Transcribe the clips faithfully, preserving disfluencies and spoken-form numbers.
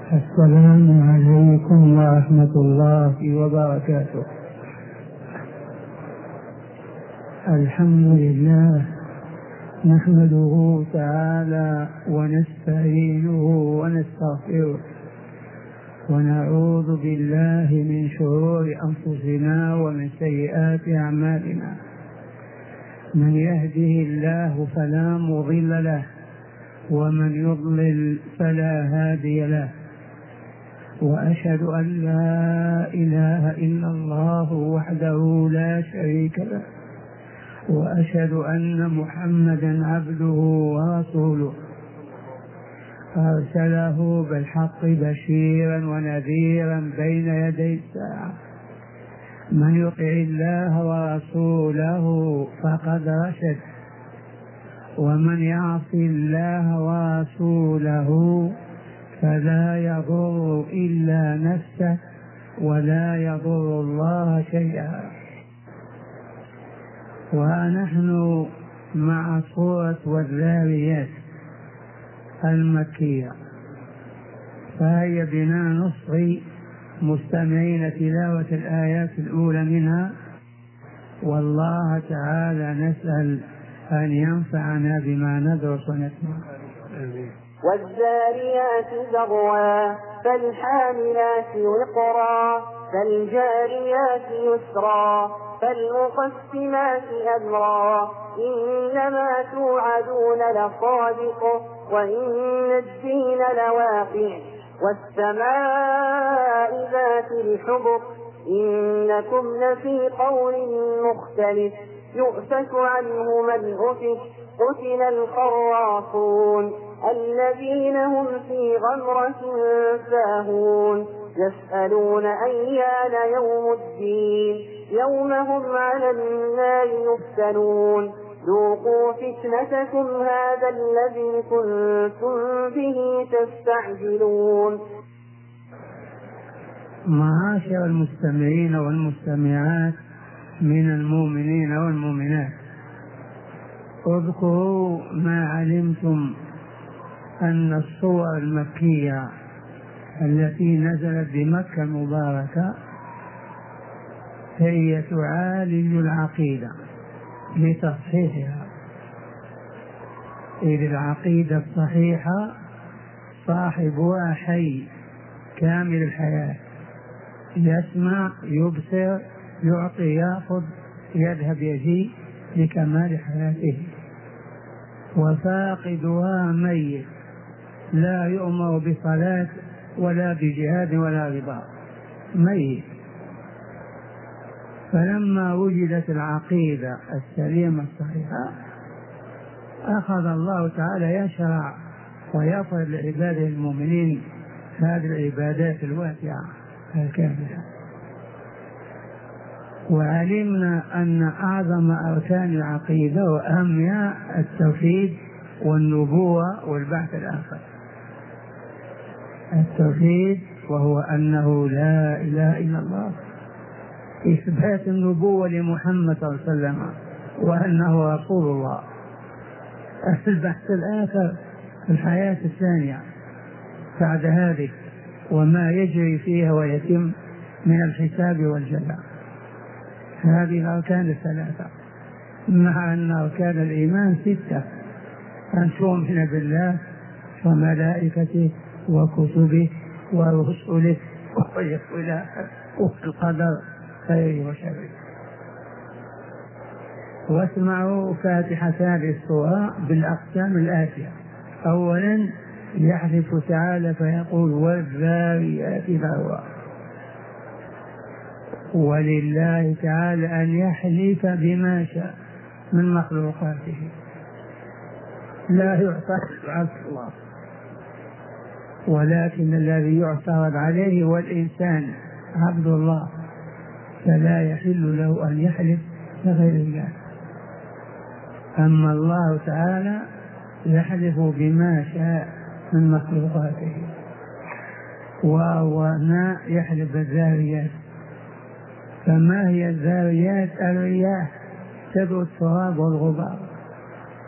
السلام عليكم ورحمة الله وبركاته. الحمد لله نحمده تعالى ونستعينه ونستغفره ونعوذ بالله من شرور أنفسنا ومن سيئات أعمالنا. من يهده الله فلا مضل له ومن يضلل فلا هادي له، وأشهد أن لا إله إلا الله وحده لا شريك له، وأشهد أن محمدا عبده ورسوله أرسله بالحق بشيرا ونذيرا بين يدي الساعة. من يطع الله ورسوله فقد رشد، ومن يعص الله ورسوله فلا يضر إلا نفسه ولا يضر الله شيئا. ونحن مع سورة والذاريات المكية، فهي بنا نصغي مستمعين تلاوة الآيات الأولى منها، والله تعالى نسأل أن ينفعنا بما ندرس ونسمع. والذاريات ذروا فالحاملات وقرا فالجاريات يسرا فالمقسمات أمرا إنما توعدون لصادق وإن الدين لواقع والسماء ذات الحبك إنكم لفي قول مختلف يؤفك عنه من أفك قتل الخراصون الذين هم في غمرة ساهون يسألون أيان يوم الدين يوم هم على النار يفتنون ذوقوا فتنتكم هذا الذي كنتم به تستعجلون. معاشر المستمعين والمستمعات من المؤمنين والمؤمنات، اذكروا ما علمتم أن الصور المكية التي نزلت بمكة المباركة هي تعالج العقيدة لتصحيحها، إذ العقيدة الصحيحة صاحبها حي كامل الحياة، يسمع يبصر يعطي يأخذ يذهب يجي لكمال حياته، وفاقدها ميت لا يؤمر بصلاة ولا بجهاد ولا رباط، ميت. فلما وجدت العقيدة السليمة الصحيحة أخذ الله تعالى يشرع ويفرض لعباده المؤمنين هذه العبادات الواسعة الكاملة. وعلمنا أن أعظم أركان العقيدة وأهمها التوحيد والنبوة والبعث الآخر. التوحيد وهو أنه لا إله إلا الله، إثبات النبوة لمحمد صلى الله عليه وسلم وأنه رسول الله، البحث الآخر في الحياة الثانية بعد هذه وما يجري فيها ويتم من الحساب والجزاء. هذه الأركان الثلاثة، مع أن أركان الإيمان ستة: أن تؤمن بالله وملائكته وكتبه ورسله والقدر خيره وشره. واسمعوا فاتحة هذه السورة بالأقسام الآتية. أولا يحلف تعالى فيقول والذاريات ذروا، ولله تعالى أن يحلف بما شاء من مخلوقاته، لا يعترض على الله، ولكن الذي يعترض عليه هو الإنسان عبد الله، فلا يحل له أن يحلف بغير الله. أما الله تعالى يحلف بما شاء من مخلوقاته، وهو ما يحلف بالذاريات. فما هي الذاريات؟ الرياح تدعو التراب والغبار،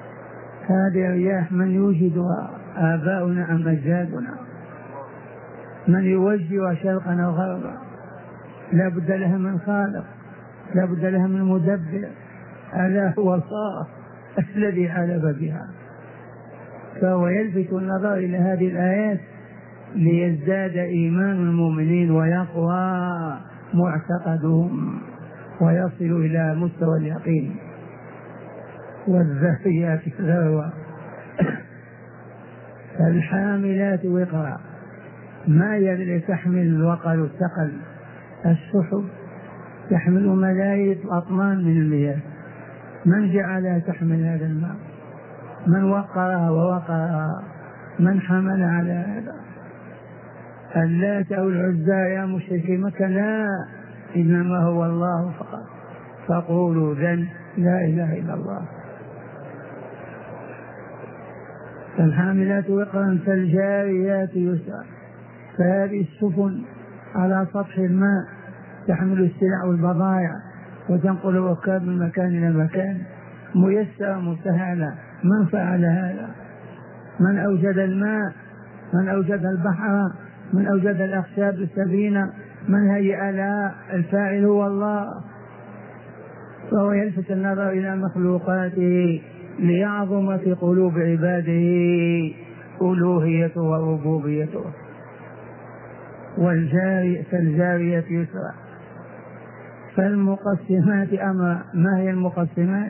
هذه الرياح من يوجدها؟ آباؤنا أم أجدادنا؟ من يوجه شرقا أو غربا، لا بد لها من خالق، لا بد لها من مدبر، ألا هو الله الذي حلف بها. فهو يلفت النظر إلى هذه الآيات ليزداد إيمان المؤمنين ويقوى معتقدهم ويصل إلى مستوى اليقين. والذاريات ذروا فالحاملات وقرا، ما يدري تحمل الوقر الثقل، السحب تحمل ملايين أطنان من المياه، من جعلها تحمل هذا الماء؟ من وقرها ووقرها؟ من حمل على هذا؟ اللات أو العزى يا مشركي مكة؟ لا، إنما هو الله فقط. فقولوا ذن لا إله إلا الله. فالحاملات وقرا فالجاريات يسرا، فهذه السفن على سطح الماء تحمل السلع والبضائع وتنقل الركاب من مكان إلى مكان، ميسرة مسهلة. من فعل هذا؟ من أوجد الماء؟ من أوجد البحر؟ من أوجد الأخشاب السفينة؟ من هيئ لها؟ الفاعل هو الله. فهو يلفت النظر إلى مخلوقاته ليعظم في قلوب عباده ألوهيته وربوبيته. والجاري فالجارية يسرا فالمقسمات أمرا. ما هي المقسمات؟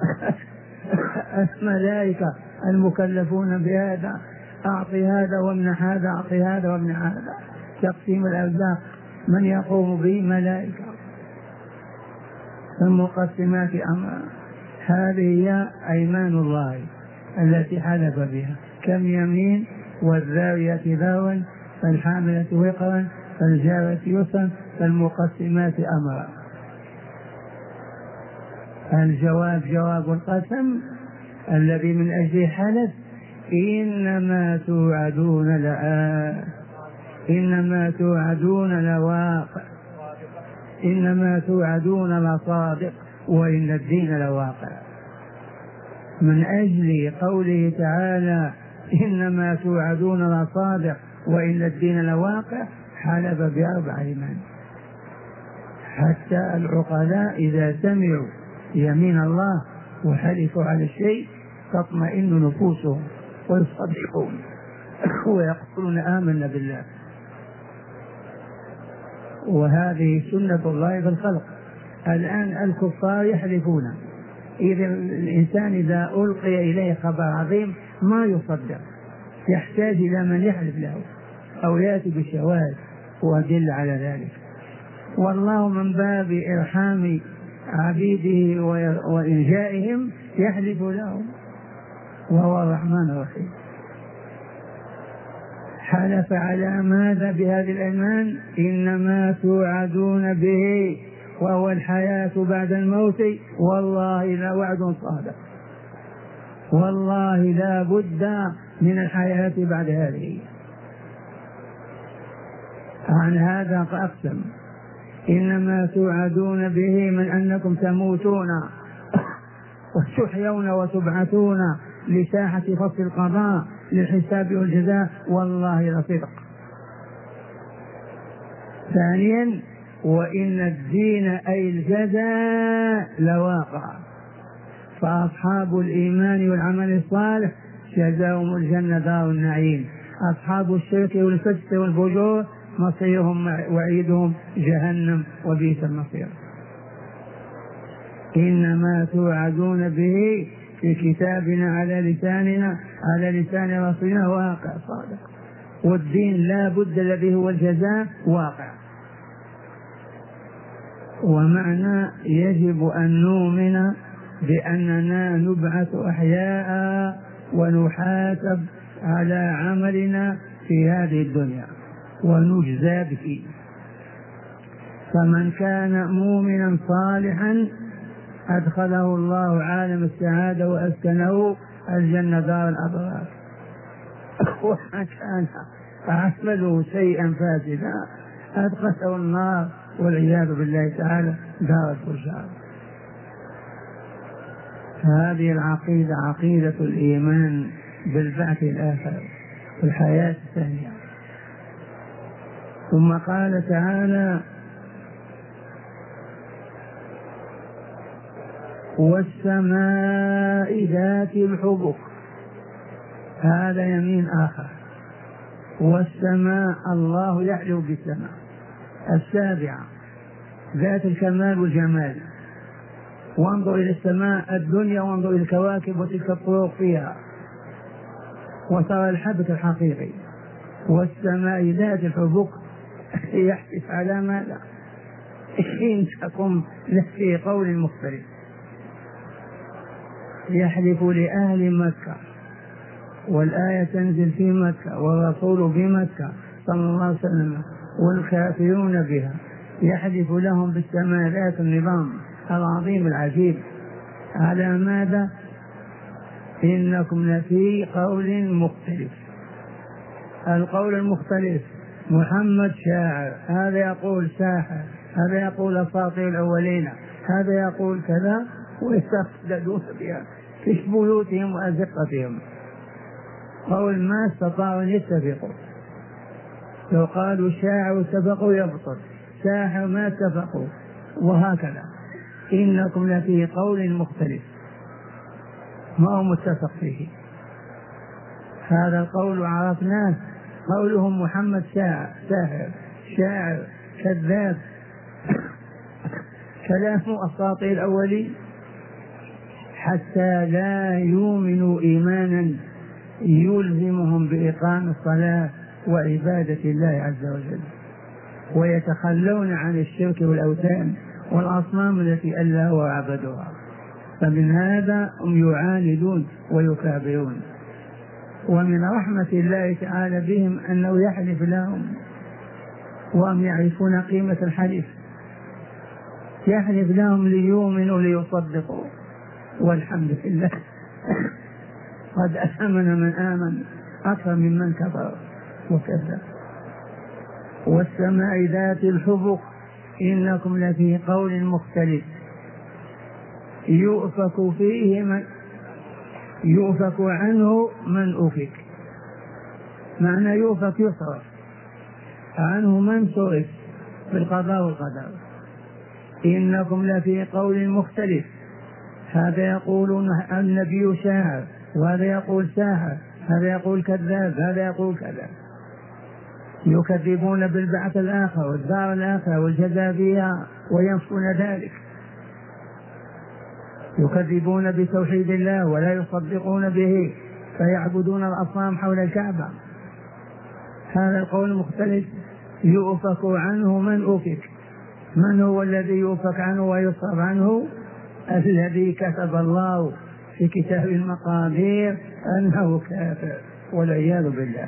الملائكة المكلفون بهذا، أعطي هذا وامنح هذا، أعطي هذا وامنح هذا. تقسيم الأرزاق من يقوم به؟ ملائكة. فالمقسمات أمرا، هذه هي أيمان الله التي حلف بها. كم يمين؟ والذارية ذروا فالحاملة وقرا فالجارية يسرا فالمقسمات أمرا. الجواب جواب القسم الذي من أجله حلف: إنما توعدون لآت، إنما توعدون لواقع، إنما توعدون لصادق وإن الدين لواقع. من أجل قوله تعالى إنما توعدون لصادق وإن الدين لواقع حلف بأربع أيمان، حتى العقلاء إذا سمعوا يمين الله وحلفوا على الشيء تطمئن نفوسهم ويصدقون ويقولون آمنا بالله. وهذه سنة الله في الخلق. الآن الكفار يحلفون، إذا الإنسان إذا ألقي إليه خبر عظيم ما يصدق، يحتاج إلى من يحلف له أو يأتي بشواهد وأدل على ذلك. والله من باب إرحام عبيده وإلجائهم يحلف لهم، وهو الرحمن الرحيم. حلف على ماذا بهذه الأيمان؟ إنما توعدون به وهو الحياة بعد الموت، والله لا وعد صادق، والله لا بد من الحياة بعد هذه. عن هذا فأقسم: إنما توعدون به من أنكم تموتون وتحيون وتبعثون لساحة فصل القضاء للحساب والجزاء، والله لصدق. ثانيا: وإن الدين أي الجزاء لواقع، فأصحاب الإيمان والعمل الصالح جزاهم الجنة دار النعيم، أصحاب الشرك والفسق والفجور مصيرهم وعيدهم جهنم وبئس المصير. إنما توعدون به في كتابنا على لساننا على لسان رسولنا واقع صادق، والدين لا بد الذي هو الجزاء واقع. ومعنى يجب أن نؤمن بأننا نبعث أحياء ونحاسب على عملنا في هذه الدنيا ونجزى به. فمن كان مؤمنا صالحا أدخله الله عالم السعادة وأسكنه الجنة دار الأبرار، ومن كان عمله شيئا فاسدا أدخله النار والعياذ بالله تعالى دار الفجار. هذه العقيدة عقيدة الإيمان بالبعث الآخر في الحياة الثانية. ثم قال تعالى والسماء ذات الحبك، هذا يمين آخر. والسماء الله يحلو بالسماء السابعة ذات الكمال والجمال. وانظر إلى السماء الدنيا وانظر إلى الكواكب وتلك الطرق فيها وترى الحبك الحقيقي. والسماء ذات الحبك يحدث على ماذا؟ إن تكن في قول مختلف. يحلف لأهل مكة والآية تنزل في مكة والرسول في مكة صلى الله عليه وسلم والكافرون بها، يحلف لهم بالسماء ذات النظام العظيم العجيب. على ماذا؟ إنكم لفي قول مختلف. القول المختلف محمد شاعر، هذا يقول ساحر، هذا يقول أساطير الأولين، هذا يقول كذا، ويستخدمون بها في بيوتهم وأزقتهم. قول ما استطاعوا أن يتفقوا. لو قالوا شاعر اتفقوا يبطل، ساحر ما اتفقوا، وهكذا. إنكم لفي قول مختلف ما هو متفق فيه. هذا القول عرفناه، قولهم محمد شاعر ساحر شاعر كذاب كلام أساطير الأولين، حتى لا يؤمنوا إيمانا يلزمهم بإقام الصلاة وعبادة الله عز وجل، ويتخلون عن الشرك والأوثان والأصنام التي ألهوا وعبدوها. فمن هذا هم يعاندون ويكابرون. ومن رحمة الله تعالى بهم أنه يحلف لهم وهم يعرفون قيمة الحلف، يحلف لهم ليؤمنوا ليصدقوا، والحمد لله قد أمن من آمن أكثر ممن كفر وكذب. والسماء ذات الحبك إنكم لفي قول مختلف يؤفك فيه من يؤفك عنه من أفك. معنى يؤفك يصرف عنه من صرف بالقضاء والقدر. إنكم لفي قول مختلف، هذا يقول النبي شاعر، وهذا يقول ساحر، هذا يقول كذاب، هذا يقول كذا. يكذبون بالبعث الآخر والدار الآخرة والجزاء فيها وينفون ذلك. يكذبون بتوحيد الله ولا يصدقون به، فيعبدون الأصنام حول الكعبة. هذا القول مختلف يؤفك عنه من أفك. من هو الذي يؤفك عنه ويصرف عنه؟ الذي كتب الله في كتاب المقادير أنه كافر والعياذ بالله.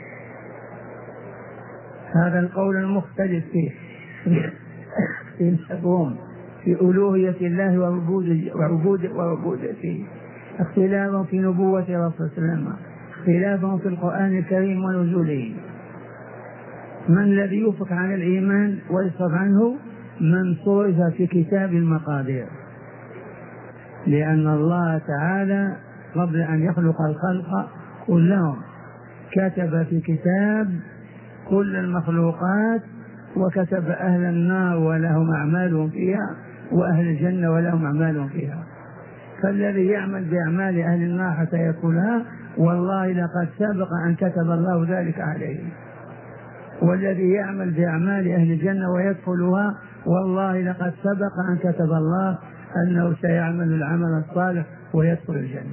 هذا القول المختلف فيه في الحكم في ألوهية الله وعبودته، اختلاف في نبوة رسول الله صلى الله عليه وسلم، اختلاف في القرآن الكريم ونزوله. من الذي يوفق عن الإيمان ويصرف عنه؟ من صرف في كتاب المقادير، لأن الله تعالى قبل أن يخلق الخلق كلهم كتب في كتاب كل المخلوقات، وكتب أهل النار ولهم أعمالهم فيها وأهل الجنة ولهم أعمالهم فيها. فالذي يعمل بأعمال أهل النار حتى يدخلها والله لقد سبق أن كتب الله ذلك عليه، والذي يعمل بأعمال أهل الجنة ويدخلها والله لقد سبق أن كتب الله أنه سيعمل العمل الصالح ويدخل الجنة.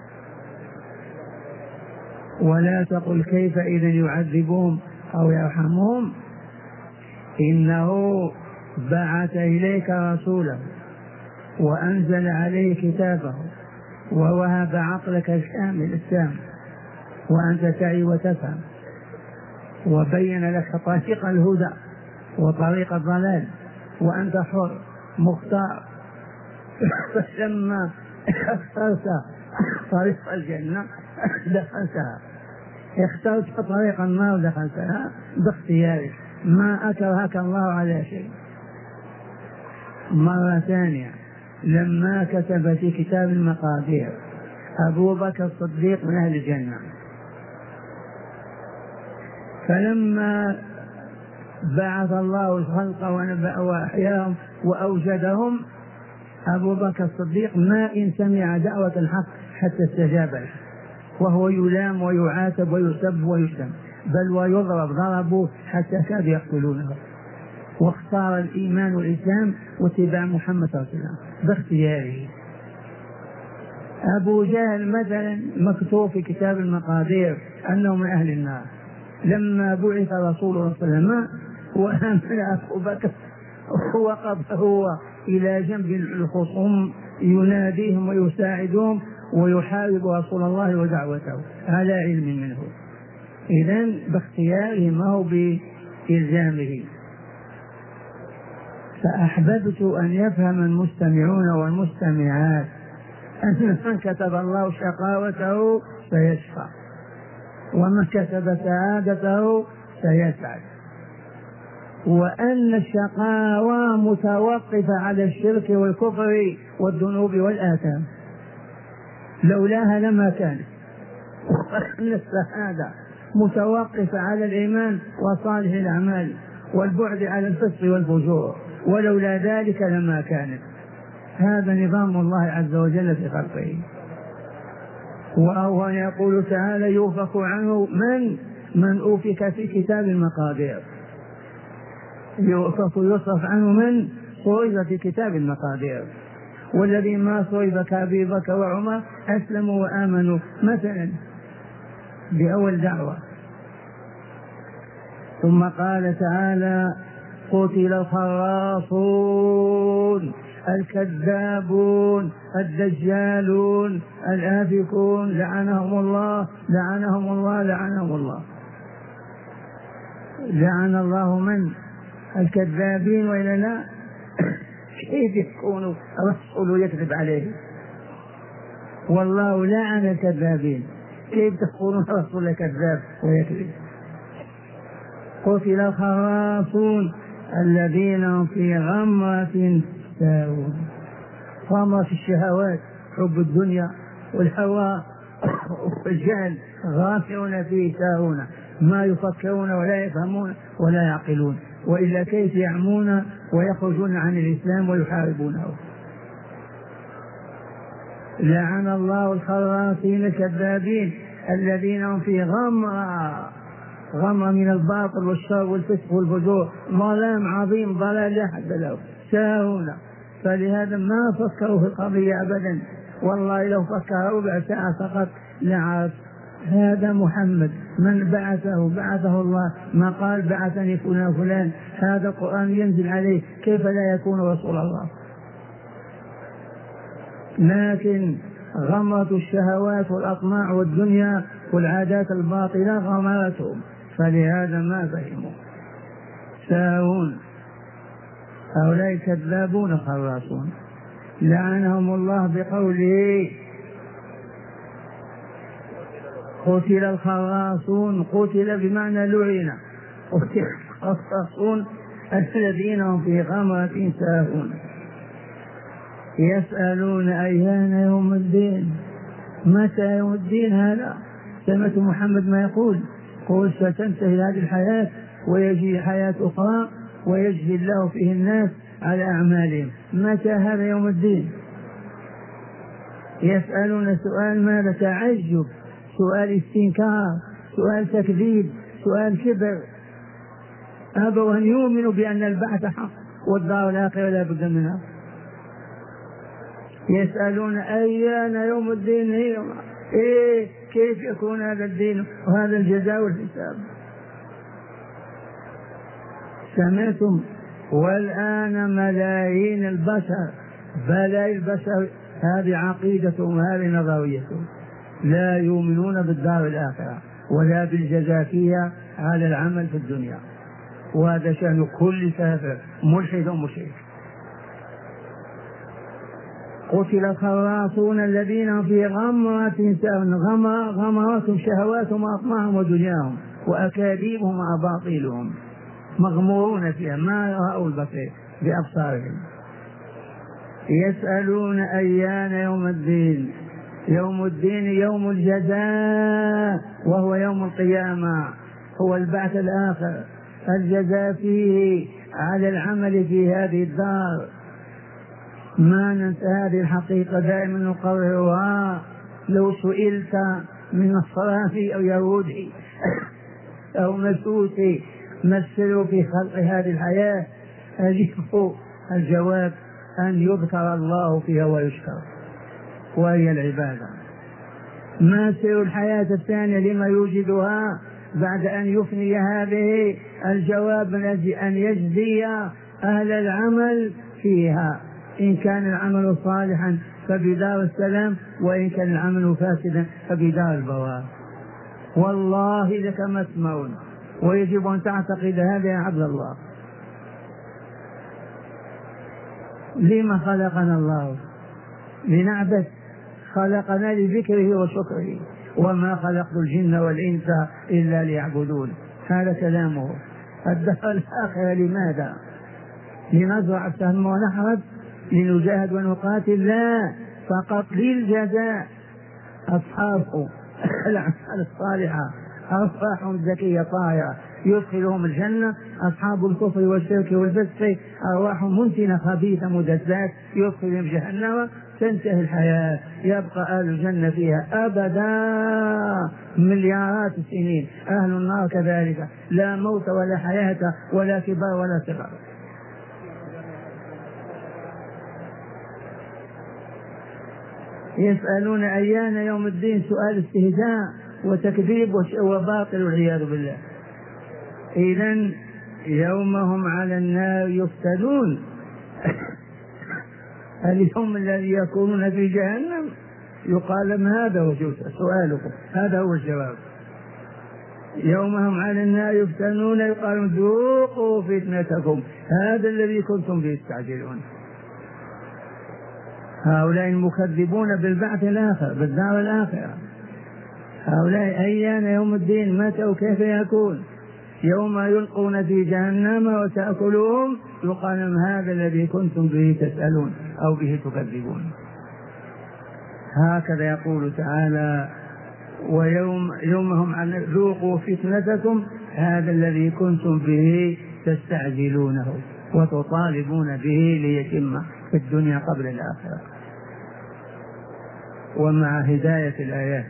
ولا تقل كيف إذا يعذبهم أو يرحمهم، إنه بعث إليك رسوله وأنزل عليه كتابه ووهب عقلك الكامل التام وأنت تعي وتفهم، وبين لك طريق الهدى وطريق الضلال، وأنت حر مختار. فلما اخترت طريق الجنة دخلتها، اخترت طريق النار دخلتها باختيارك، ما أكرهك الله على شيء. مرة ثانية، لما كتب في كتاب المقادير أبو بكر الصديق من أهل الجنة، فلما بعث الله الخلق وأحياهم وأوجدهم. أبو بكر الصديق ما إن سمع دعوة الحق حتى استجاب له، وهو يلام ويعاتب ويسب ويشتم، بل ويضرب، ضربوه حتى كادوا يقتلونه، واختار الإيمان والإسلام واتباع محمد صلى الله عليه وسلم باختياره. أبو جهل مثلا مكتوب في كتاب المقادير أنه من أهل النار، لما بعث رسول الله صلى الله عليه وسلم وآمن أبو بكر وقف هو إلى جنب الخصوم يناديهم ويساعدهم ويحارب رسول الله ودعوته على علم منه. إذن باختياره ما هو بإلزامه. فأحببت أن يفهم المستمعون والمستمعات أن من كتب الله شقاوته سيشقى، ومن كتب سعادته سيسعد، وأن الشقاوة متوقفة على الشرك والكفر والذنوب والآثام، لولاها لما كانت، وأن السعادة متوقفة على الإيمان وصالح الأعمال والبعد عن الفسق والفجور، ولولا ذلك لما كانت. هذا نظام الله عز وجل في خلقه. وهو يقول تعالى يوفق عنه من من أوفك في كتاب المقادير، يوفق يصرف عنه من صرف في كتاب المقادير. والذي ما صرف كأبي بكر وعمر أسلموا وآمنوا مثلا بأول دعوة. ثم قال تعالى قتل الخراصون الكذابون الدجالون الآفكون لعنهم الله لعنهم الله لعنهم الله. لعن الله من؟ الكذابين وإلا لا؟ كيف يكون الرسول يكذب عليه؟ والله لعن الكذابين، كيف تكون الرسول كذاب ويكذب؟ قتل الخراصون الذين في غمرة ساهون. غمرة الشهوات، حب الدنيا والهوى والجهل، غافلون فيه ساهون، ما يفكرون ولا يفهمون ولا يعقلون، وإلا كيف يعمون ويخرجون عن الإسلام ويحاربونه. لعن الله الخراصين الكذابين الذين هم في غمرة، غمرة من الباطل والشر والفسق والفجور، ظلام عظيم، ضلال لا حد له، ساهون. فلهذا ما فكروا في القضية أبدا، والله لو فكروا ربع ساعة فقط لعرف. هذا محمد من بعثه بعثه الله، ما قال بعثني فلان فلان، هذا القرآن ينزل عليه، كيف لا يكون رسول الله؟ لكن غمرة الشهوات والأطماع والدنيا والعادات الباطلة غمرتهم، فلهذا ما فهموا ساهون. هؤلاء كذابون خراصون لعنهم الله بقوله قتل الخراصون، قتل بمعنى لعن، قتل الخراصون الذين هم في غمرة ساهون. يسألون أيان يوم الدين، متى يوم الدين هذا؟ سمعت محمد ما يقول قل ستنتهي هذه الحياة ويجي حياة أخرى ويجزي الله فيه الناس على أعمالهم، متى هذا يوم الدين؟ يسألون سؤال ماذا؟ تعجب، سؤال استنكار، سؤال تكذيب، سؤال كبر. أبوا أن يؤمنوا بأن البعث حق والدار الآخرة لا بد منها. يسألون أيان يوم الدين، إيه كيف يكون هذا الدين وهذا الجزاء والحساب؟ سمعتم؟ والآن ملايين البشر، بلاي البشر، هذه عقيدتهم وهذه نظريتهم، لا يؤمنون بالدار الآخرة ولا بالجزاء فيها على العمل في الدنيا، وهذا شأن كل كافر ملحد ومشرك. قتل الخراصون الذين في غمرة ساهون، غمرة غمرتهم شهواتهم وأطماعهم ودنياهم وأكاذيبهم وأباطيلهم، مغمورون فيها ما رأوا البصير بأبصارهم. يسألون أيان يوم الدين، يوم الدين يوم الجزاء، وهو يوم القيامة، هو البعث الآخر الجزاء فيه على العمل في هذه الدار. ما ننسى هذه الحقيقة، دائما نقررها. لو سئلت من نصراني أو يهودي أو مسوسي ما السر في خلق هذه الحياة، أجيب الجواب أن يذكر الله فيها ويشكر، وهي العبادة. ما سر الحياة الثانية لما يوجدها بعد أن يفني هذه؟ الجواب من أجل أن يجزي أهل العمل فيها، إن كان العمل صالحا فبدار السلام، وإن كان العمل فاسدا فبدار البوار. والله لك ما تسمعون، ويجب أن تعتقد هذا يا عبد الله. لما خلقنا الله؟ لنعبد، خلقنا لذكره وشكره، وما خلقت الجن والإنس إلا ليعبدون. هذا كلامه. الدار الآخرة لماذا؟ لنزرع السهم ونحرد، لنجاهد ونقاتل؟ لا، فقط للجزاء. أصحاب الأعمال الصالحة أرواحهم زكية طاهرة يدخلهم الجنة، أصحاب الكفر والشرك والفسق أرواحهم منتنة خبيثة مدسات يدخلهم جهنم، تنتهي الحياة، يبقى أهل الجنة فيها أبدا مليارات السنين. أهل النار كذلك، لا موت ولا حياة ولا كبار ولا صغار. يسألون أيان يوم الدين، سؤال استهزاء وتكذيب وباطل والعياذ بالله. إذن يوم هم على النار يفتنون اليوم الذي يكونون في جهنم يقال ما هذا هو سؤالكم، هذا هو الجواب. يوم هم على النار يفتنون يقال ذوقوا فتنتكم هذا الذي كنتم به تستعجلون. هؤلاء المكذبون بالبعث الآخر، بالدار الآخرة. هؤلاء أيان يوم الدين، متى وكيف يكون؟ يوم يلقون في جهنم وتأكلهم يقال هذا الذي كنتم به تسألون أو به تكذبون. هكذا يقول تعالى: ويوم يومهم عن ذوقوا فتنتكم هذا الذي كنتم به تستعجلونه وتطالبون به ليتم في الدنيا قبل الآخرة. ومع هداية الآيات.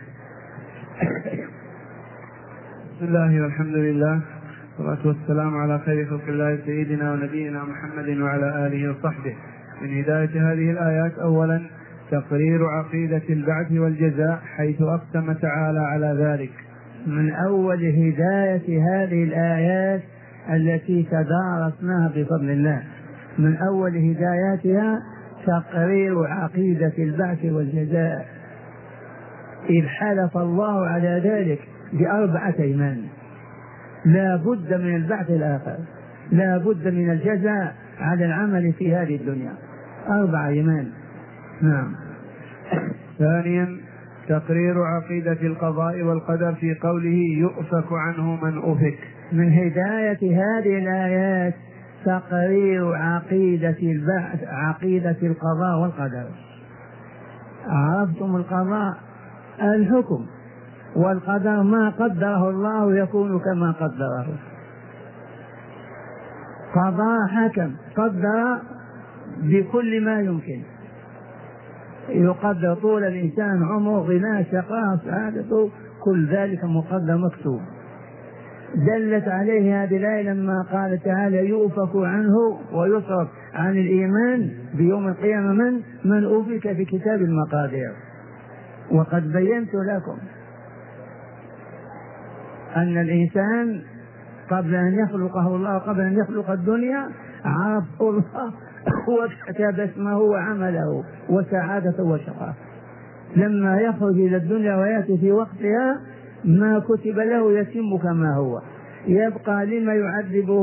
بسم الله والحمد لله والصلاة والسلام على خير خلق الله سيدنا ونبينا محمد وعلى آله وصحبه. من هداية هذه الآيات: أولا تقرير عقيدة البعث والجزاء حيث أقسم تعالى على ذلك. من أول هداية هذه الآيات التي تدارسناها بفضل الله، من أول هداياتها تقرير عقيدة البعث والجزاء، إذ حلف الله على ذلك بأربعة أيمان: لا بد من البعث الآخر، لا بد من الجزاء على العمل في هذه الدنيا، أربع أيمان. نعم. ثانيا تقرير عقيدة القضاء والقدر في قوله يؤفك عنه من أفك. من هداية هذه الآيات تقرير عقيدة البعث، عقيدة القضاء والقدر. عرفتم القضاء الحكم، والقدر ما قدره الله يكون كما قدره. قضاء حكم، قدر بكل ما يمكن، يقدر طول الإنسان، عمره، غناه، شقاء، سعادته، كل ذلك مقدر مكتوب. دلت عليه هذه الآية لما قال تعالى: يؤفك عنه ويصرف عن الإيمان بيوم القيامة من من أوفك في كتاب المقادير. وقد بينت لكم أن الإنسان قبل أن يخلقه الله، قبل أن يخلق الدنيا، عرفه الله وكتب اسمه وعمله وسعادته وشقاه. لما يخرج إلى الدنيا ويأتي في وقتها ما كتب له يتم كما هو، يبقى لما يعذبه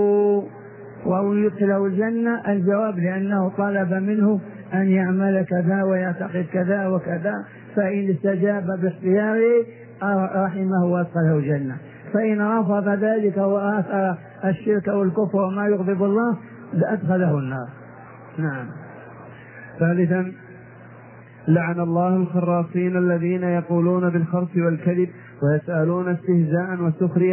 ويدخله الجنة؟ الجواب: لأنه طلب منه أن يعمل كذا ويعتقد كذا وكذا، فإن استجاب باختياره رحمه وادخله الجنة، فإن رفض ذلك وآثر الشرك والكفر وما يغضب الله لأدخله النار. نعم. ثالثا لعن الله الخراصين الذين يقولون بالخرص والكذب ويسألون استهزاء وسخرية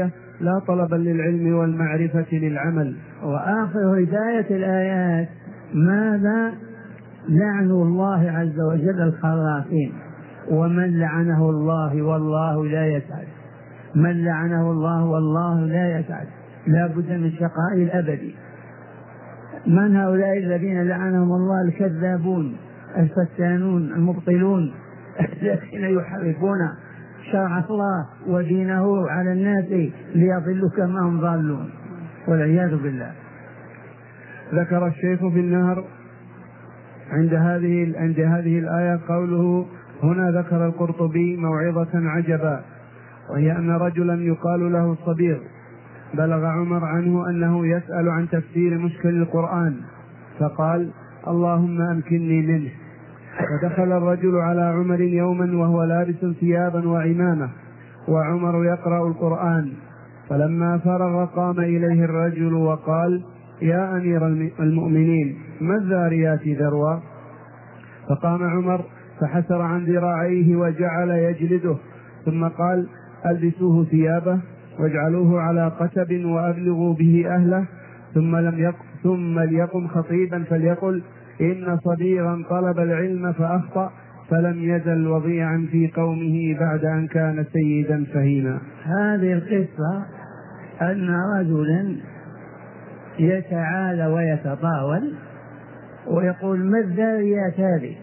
لا طلبا للعلم والمعرفة للعمل. وآخر هداية الآيات ماذا؟ لعن الله عز وجل الخرافين، ومن لعنه الله والله لا يسعد، من لعنه الله والله لا يسعد، لا بد من شقاء الأبدي. من هؤلاء الذين لعنهم الله؟ الكذابون الفتانون المبطلون الذين يحرفون شرع الله ودينه على الناس ليضلوا كما هم ضالون والعياذ بالله. ذكر الشيخ في النهر عند هذه عند هذه الآية قوله هنا ذكر القرطبي موعظة عجبا، وهي أن رجلا يقال له الصبيغ بلغ عمر عنه أنه يسأل عن تفسير مشكل القرآن، فقال اللهم أمكنني منه. فدخل الرجل على عمر يوما وهو لابس ثيابا وعمامة وعمر يقرأ القرآن، فلما فرغ قام إليه الرجل وقال يا أمير المؤمنين ما الذاريات ذروا؟ فقام عمر فحسر عن ذراعيه وجعل يجلده، ثم قال ألبسوه ثيابه واجعلوه على قتب وأبلغوا به أهله، ثم لم يقم ثم ليقم خطيبا فليقل إن صبيغا طلب العلم فأخطأ فلم يزل وضيعا في قومه بعد أن كان سيدا فهيما. هذه القصة أن رجلا يتعالى ويتطاول ويقول ما الذاريات هذه؟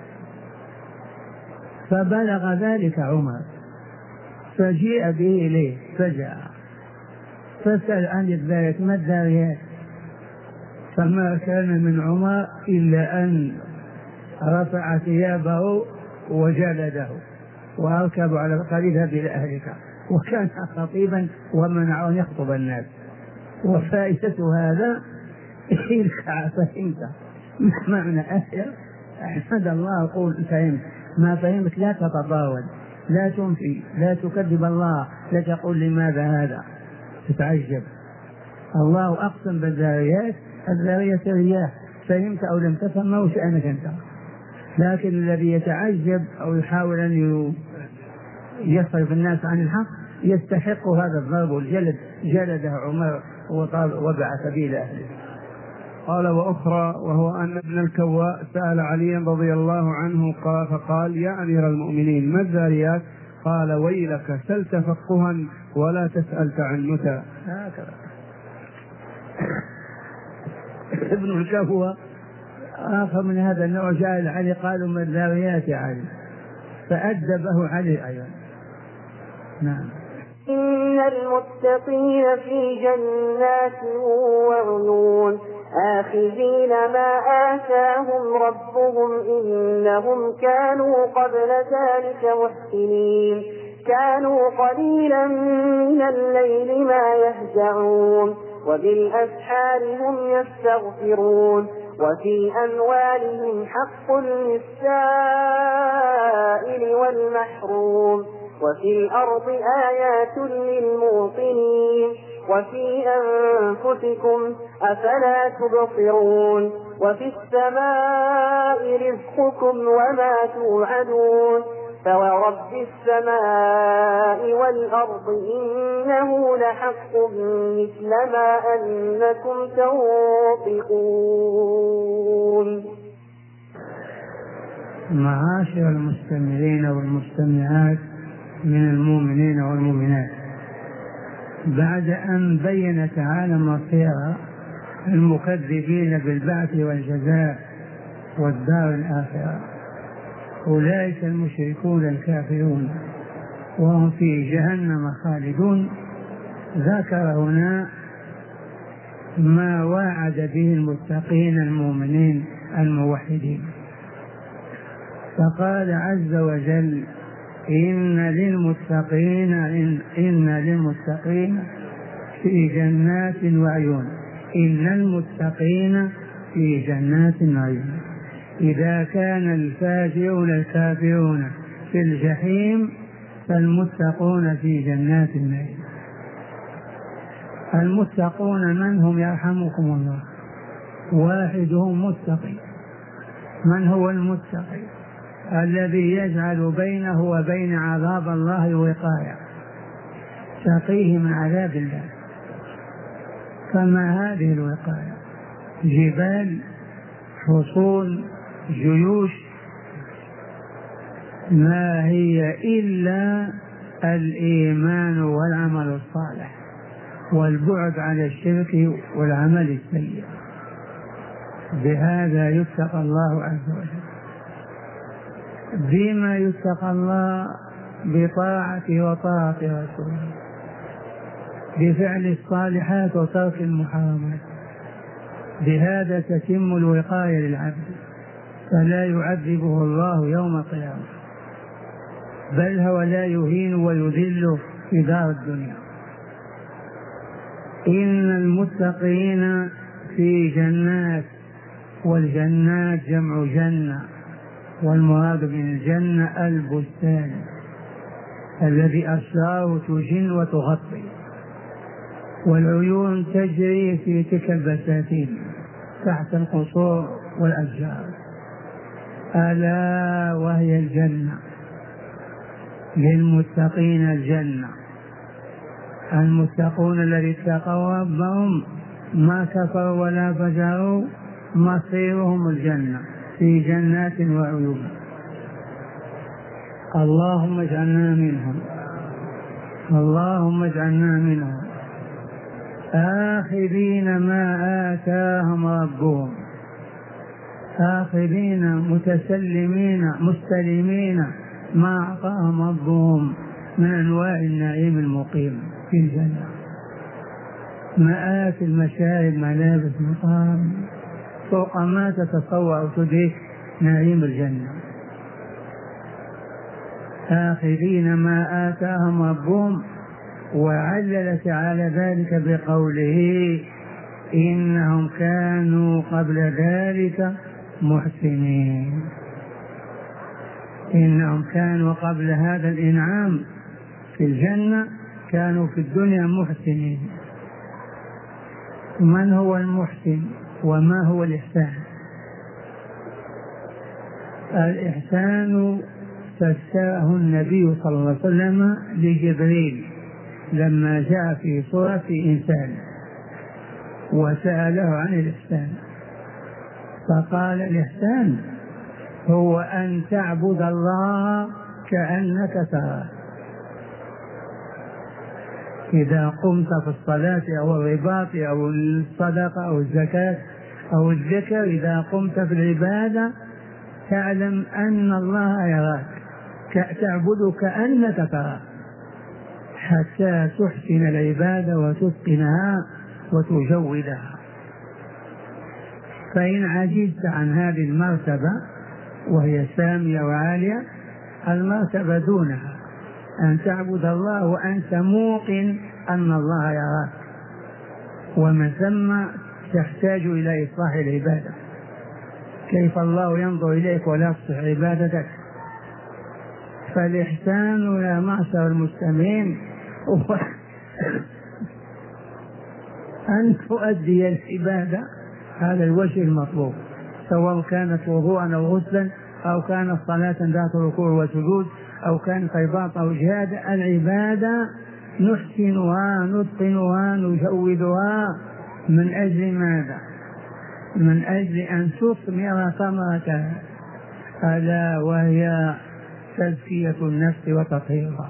فبلغ ذلك عمر فجيء به إليه فجاء فسأل عن الذاريات، ما الذاريات؟ فما كان من عمر إلا أن رفع ثيابه وجلده وأركب على قريبه إلى أهلك، وكان خطيبا ومنع أن يخطب الناس. وفائدة هذا إلك فهمت ما معنى أهل أحمد الله. أقول فهمت، ما فهمت لا تتطاول، لا تنفي، لا تكذب الله، لا تقول لماذا هذا، تتعجب. الله أقسم بالذاريات، الذارية الرياح، فهمت أو لم تفهم ما هو شأنك أنت. لكن الذي يتعجب أو يحاول أن يصرف الناس عن الحق يستحق هذا الضرب والجلد. جلده عمر وبعث به إلى أهله. قال وأخرى وهو أن ابن الكواء سأل عليا رضي الله عنه قال فقال يا أمير المؤمنين ما الذاريات؟ قال ويلك سل تفقها ولا تسأل تعنتا. هكذا ابن الكواء آخر من هذا النوع جاء علي قالوا ما الذاريات يا علي فأدبه علي أيضا. نعم. إن المتقين في جنات وعيون آخذين ما آتاهم ربهم إنهم كانوا قبل ذلك محسنين كانوا قليلا من الليل ما يهجعون وبالأسحار هم يستغفرون وفي أموالهم حق للسائل والمحروم وفي الأرض آيات للموقنين وفي أنفسكم أفلا تبصرون وفي السماء رزقكم وما توعدون فورب السماء والأرض إنه لحق مثل ما أنكم تنطقون. معاشر المستمعين والمستمعات من المؤمنين والمؤمنات، بعد أن بين تعالى مصير المكذبين بالبعث والجزاء والدار الآخرة أولئك المشركون الكافرون وهم في جهنم خالدون، ذكر هنا ما وعد به المتقين المؤمنين الموحدين، فقال عز وجل إن للمتقين إن, إن للمتقين في جنات وعيون. إن المتقين في جنات وعيون. إذا كان الفاجرون الكافرون في الجحيم فالمتقون في جنات النعيم. المتقون من هم؟ يرحمكم الله، واحدهم متقي. من هو المتقي؟ الذي يجعل بينه وبين عذاب الله وقاية. تقيه من عذاب الله. فما هذه الوقاية؟ جبال، حصون، جيوش، ما هي إلا الإيمان والعمل الصالح والبعد عن الشرك والعمل السيء. بهذا يتقى الله عز وجل. بما يتقى الله؟ بطاعته وطاعة رسوله، بفعل الصالحات وترك المحرمات. بهذا تتم الوقاية للعبد، فلا يعذبه الله يوم القيامة، بل هو لا يهين ويذل في دار الدنيا. إن المتقين في جنات، والجنات جمع جنة، والمراد من الجنة البستان الذي أشجاره تجن وتغطي، والعيون تجري في تلك البساتين تحت القصور والأشجار. ألا وهي الجنة، للمتقين الجنة. المتقون الذين اتقوا ربهم ما كفروا ولا فجروا مصيرهم الجنة في جنات وعيون. اللهم اجعلنا منهم، اللهم اجعلنا منهم. آخذين ما آتاهم ربهم، آخذين متسلمين مستلمين ما أعطاهم ربهم من أنواع النعيم المقيم في الجنة، مآكل، مشارب، ملابس، مطعم، فوق ما تتصور أو تدرك نعيم الجنة. آخذين ما آتاهم ربهم، وعلل تعالى ذلك بقوله إنهم كانوا قبل ذلك محسنين. إنهم كانوا قبل هذا الإنعام في الجنة كانوا في الدنيا محسنين. من هو المحسن وما هو الإحسان؟ الإحسان فسره النبي صلى الله عليه وسلم لجبريل لما جاء في صورة إنسان وسأله عن الإحسان، فقال الإحسان هو أن تعبد الله كأنك تراه. إذا قمت في الصلاة أو الرباط أو الصدقة أو الزكاة أو الذكر، إذا قمت في العبادة تعلم أن الله يراك، تعبد كأنك تراه، حتى تحسن العبادة وتتقنها وتجودها. فإن عجزت عن هذه المرتبة وهي سامية وعالية، المرتبة دونها أن تعبد الله وأنت موقن أن الله يراك، ومن ثم تحتاج إلى إصلاح العبادة. كيف الله ينظر إليك ولا يصلح عبادتك؟ فالإحسان يا معشر المستمعين هو أن تؤدي العبادة على الوجه المطلوب، سواء كانت وضوءا أو غسلا أو كانت صلاة ذات ركوع وسجود أو كانت رباط أو جهاد. العبادة نحسنها نتقنها نجودها من أجل ماذا؟ من أجل أن تثمر ثمرتها، ألا وهي تزكية النفس وتطهيرها.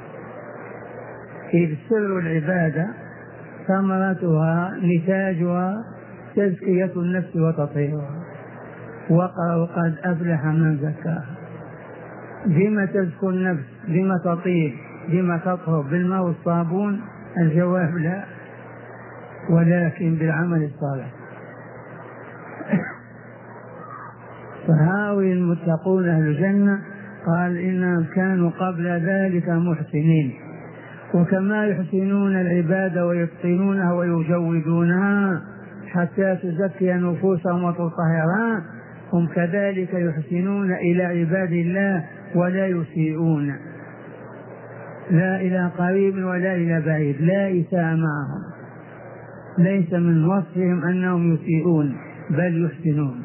إذ سر العبادة ثمرتها نتاجها تزكية النفس وتطهيرها. وقال قد أفلح من زكاها. بما تزكو النفس؟ بما تطيب؟ بما تطهر؟ بالماء والصابون؟ الجواب لا، ولكن بالعمل الصالح. فهؤلاء المتقون أهل الجنة قال إنهم كانوا قبل ذلك محسنين، وكما يحسنون العبادة ويتقنونها ويجودونها حتى تزكي نفوسهم وتطهرها، هم كذلك يحسنون إلى عباد الله ولا يسيئون، لا إلى قريب ولا إلى بعيد، لا إساءة معهم. ليس من وصفهم أنهم يسيئون بل يحسنون،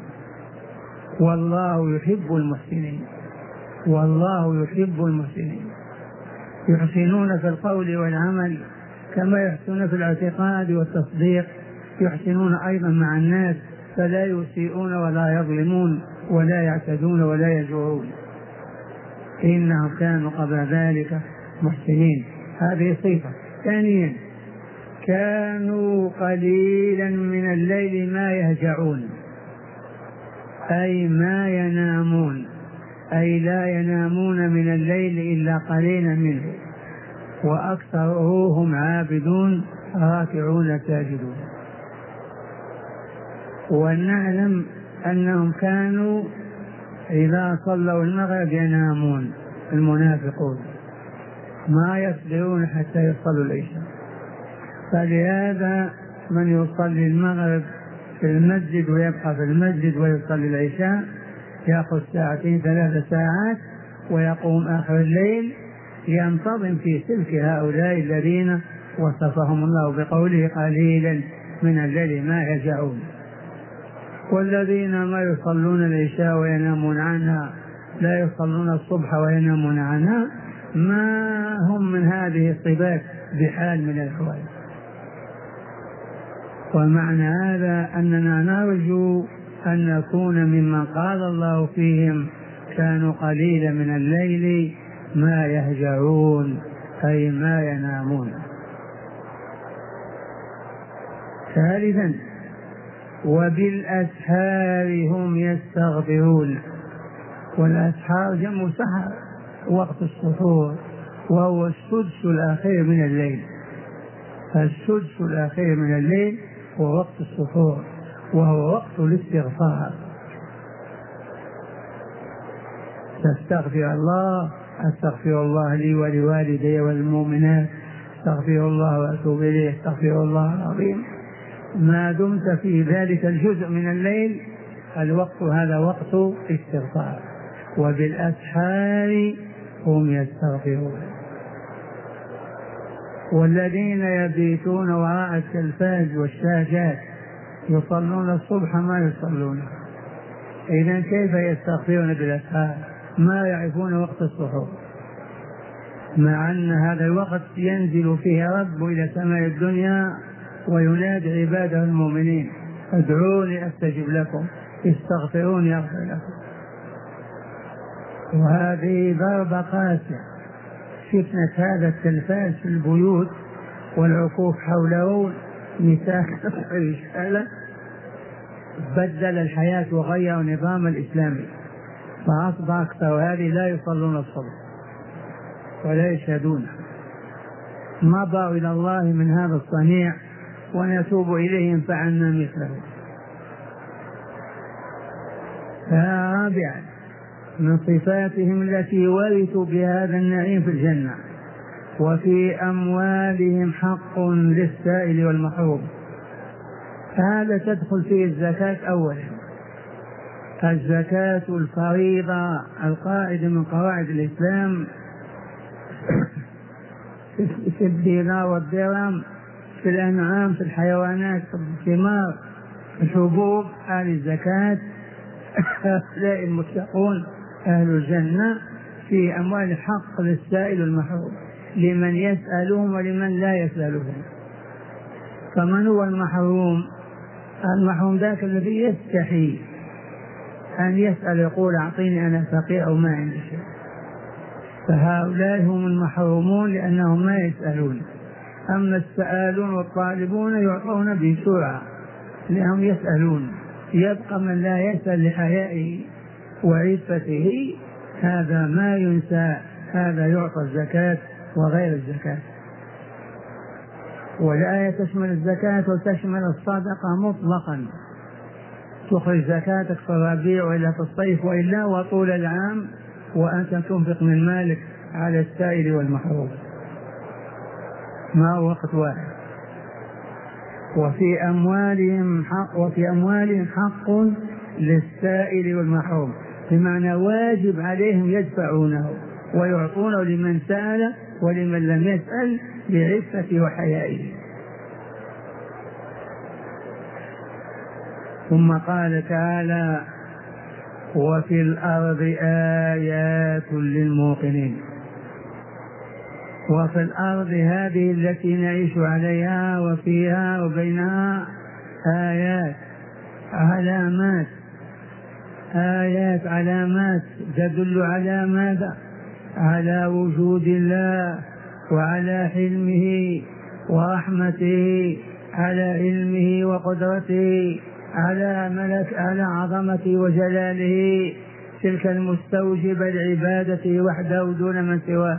والله يحب المحسنين، والله يحب المحسنين. يحسنون في القول والعمل كما يحسنون في الاعتقاد والتصديق، يحسنون أيضا مع الناس فلا يسيئون ولا يظلمون ولا يعتدون ولا يجورون، إنهم كانوا قبل ذلك محسنين. هذه صفة. ثانيا كانوا قليلا من الليل ما يهجعون، أي ما ينامون، أي لا ينامون من الليل إلا قليلا منه، وأكثره هم عابدون راكعون ساجدون. ونعلم أنهم كانوا إذا صلوا المغرب ينامون، المنافقون ما يصبرون حتى يصلوا العشاء. فلهذا من يصلي المغرب في المسجد ويبقى في المسجد ويصلي العشاء يأخذ ساعتين ثلاث ساعات ويقوم آخر الليل ينتظم في سلك هؤلاء الذين وصفهم الله بقوله قليلا من الليل ما يهجعون. والذين ما يصلون العشاء وينامون عنها، لا يصلون الصبح وينامون عنها، ما هم من هذه الصفات بحال من الأحوال. ومعنى هذا أننا نرجو أن نكون ممن قال الله فيهم كانوا قليلا من الليل ما يهجعون، أي ما ينامون. ثالثا وبالأسحار هم يستغفرون. والأسحار جمع سحر، وقت السحور، وهو السدس الأخير من الليل. السدس الأخير من الليل هو وقت السحور، وهو وقت الاستغفار. تستغفر الله، أستغفر الله لي ولوالدي والمؤمنات، استغفر الله وأتوب إليه، استغفر الله العظيم. ما دمت في ذلك الجزء من الليل الوقت هذا وقت استغفار. وبالأسحار هم يستغفرون. والذين يبيتون وراء التلفاز والشاشات يصلون الصبح ما يصلون، إذن كيف يستغفرون بالأسحار؟ ما يعرفون وقت السحور، مع أن هذا الوقت ينزل فيه رب إلى سماء الدنيا وينادي عباده المؤمنين ادعوني أستجب لكم، استغفروني أغفر لكم. وهذه ضربة قاسية. فتنة هذا التلفاز في البيوت والعكوف حوله نساء رسالة بدل الحياة وغير النظام الإسلامي، فأصبح أكثر هذه لا يصلون الصبح ولا يشهدون. مضوا إلى الله من هذا الصنيع ونتوب إليه إن فعلنا مثله. رابعا من صفاتهم التي ورثوا بهذا النعيم في الجنة وفي أموالهم حق للسائل والمحروم. هذا تدخل فيه الزكاة أولا. الزكاة الفريضة القاعدة من قواعد الإسلام في الدينار والدرهم، في الأنعام، في الحيوانات، في الثمار، في الحبوب. هذه الزكاة هؤلاء المتقون أهل الجنة في أموال حق للسائل والمحروم، لمن يسألهم ولمن لا يسألهم. فمن هو المحروم؟ المحروم ذاك الذي يستحي أن يسأل يقول أعطيني أنا فقير أو ما عندي شيء، فهؤلاء هم المحرومون لأنهم ما يسألون. أما السائلون والطالبون يعطون بسرعة لأنهم يسألون. يبقى من لا يسأل لحيائه وعفته، هذا ما ينسى، هذا يعطى الزكاة وغير الزكاة. والآية تشمل الزكاة وتشمل الصدقة مطلقا. تخرج زكاتك في الربيع وإلا في الصيف وإلا وطول العام، وأنت تنفق من مالك على السائل والمحروم، ما هو وقت واحد. وفي أموالهم حق وفي أموالهم حق للسائل والمحروم، بمعنى واجب عليهم يدفعونه ويعطونه لمن سأل ولمن لم يسأل بعفة وحيائه. ثم قال تعالى وفي الأرض آيات للموقنين. وفي الأرض هذه التي نعيش عليها وفيها وبينها آيات علامات آيات علامات تدل على ماذا؟ على وجود الله وعلى حلمه ورحمته، على علمه وقدرته، على ملك على عظمته وجلاله، تلك المستوجبة لعبادته وحده دون من سواه.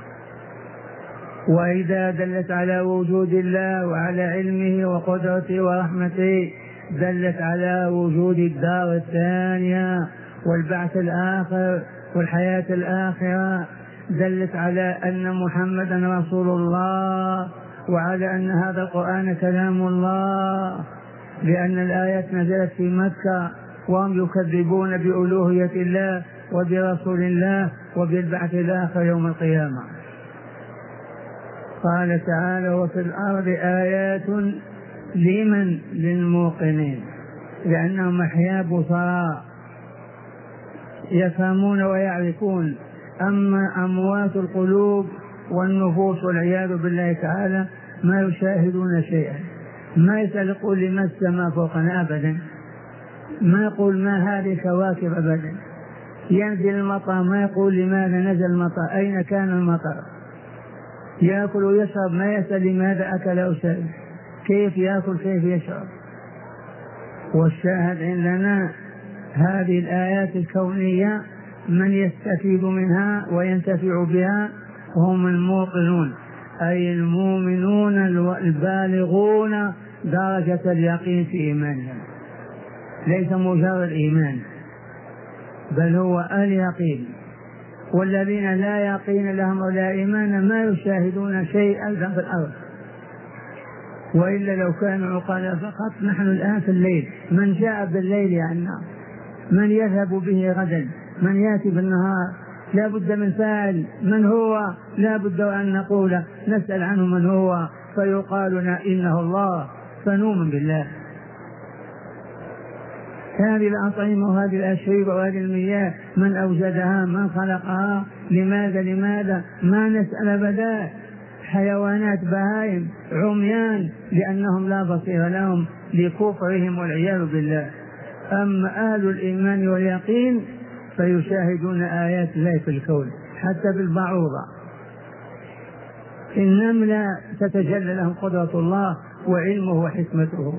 وإذا دلت على وجود الله وعلى علمه وقدرته ورحمته دلت على وجود الدار الثانية والبعث الآخر والحياة الآخرة، دلت على أن محمدا رسول الله وعلى أن هذا القرآن كلام الله، لأن الآيات نزلت في مكة وهم يكذبون بألوهية الله وبرسول الله وبالبعث الآخر يوم القيامة. قال تعالى: وفي الأرض آيات لمن؟ للموقنين، لأنهم أحياء بصراء يفهمون ويعرفون. أما أموات القلوب والنفوس والعياذ بالله تعالى ما يشاهدون شيئا، ما يسألون لما السماء فوقنا أبدا، ما يقول ما هذه كواكب أبدا، ينزل المطر ما يقول لماذا نزل المطر، أين كان المطر، يأكل ويشرب ما يسأل لماذا أكل أو شرب، كيف يأكل كيف يشرب. والشاهد عندنا هذه الآيات الكونية من يستفيد منها وينتفع بها هم الموقنون، أي المؤمنون البالغون درجة اليقين في إيمانهم، ليس مجرد إيمان بل هو اليقين. والذين لا يقين لهم ولا إيمان ما يشاهدون شيئا في الأرض، وإلا لو كانوا عقلاء فقط. نحن الآن في الليل، من جاء بالليل يعني من يذهب به غدا، من يأتي بالنهار، لا بد من فاعل، من هو؟ لا بد أن نقول نسأل عنه من هو فيقال لنا إنه الله فنؤمن بالله. هذه الأطعمة وهذه الأشربة وهذه المياه من أوجدها؟ من خلقها؟ لماذا لماذا ما نسأل أبدا. حيوانات بهائم عميان لأنهم لا بصير لهم لكفرهم والعياذ بالله. أما أهل الإيمان واليقين فيشاهدون آيات الله في الكون، حتى بالبعوضة النملة تتجلى لهم قدرة الله وعلمه وحكمته.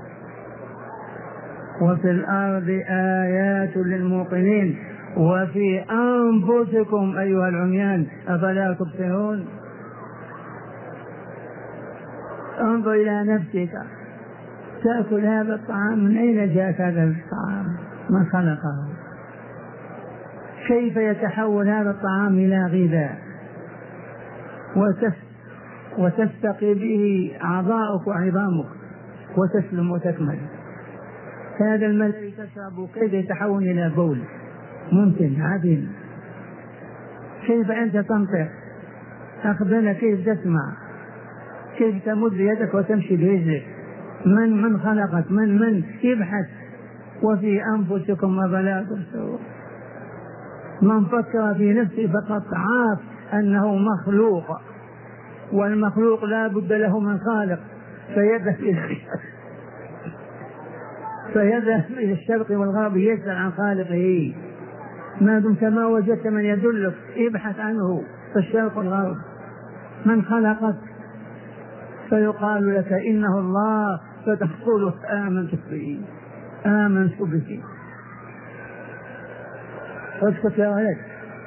وفي الأرض آيات للموقنين وفي أنفسكم أيها العميان أفلا تبصرون. انظر إلى نفسك، تأكل هذا الطعام، من أين جاء هذا الطعام؟ من خلقه؟ كيف يتحول هذا الطعام إلى غذاء وتستقي به أعضاؤك وعظامك وتسلم وتكمل؟ هذا الماء الذي تشربه كيف يتحول إلى بول ممكن عظيم؟ كيف أنت تنطق؟ أخبرنا كيف تسمع، كيف تمد يدك وتمشي برجلك؟ من من خلقك؟ من من يبحث. وفي أنفسكم أفلا تبصرون. من فكر في نفسه فقط عاف أنه مخلوق، والمخلوق لا بد له من خالق، فيذهب فيذهب إلى الشرق والغرب يسأل عن خالقه. ما دمت ما وجدت من يدلك ابحث عنه في الشرق والغرب. من خلقك؟ فيقال لك إنه الله، فتقول آمنت به آمنت به. اسكت يا ولد.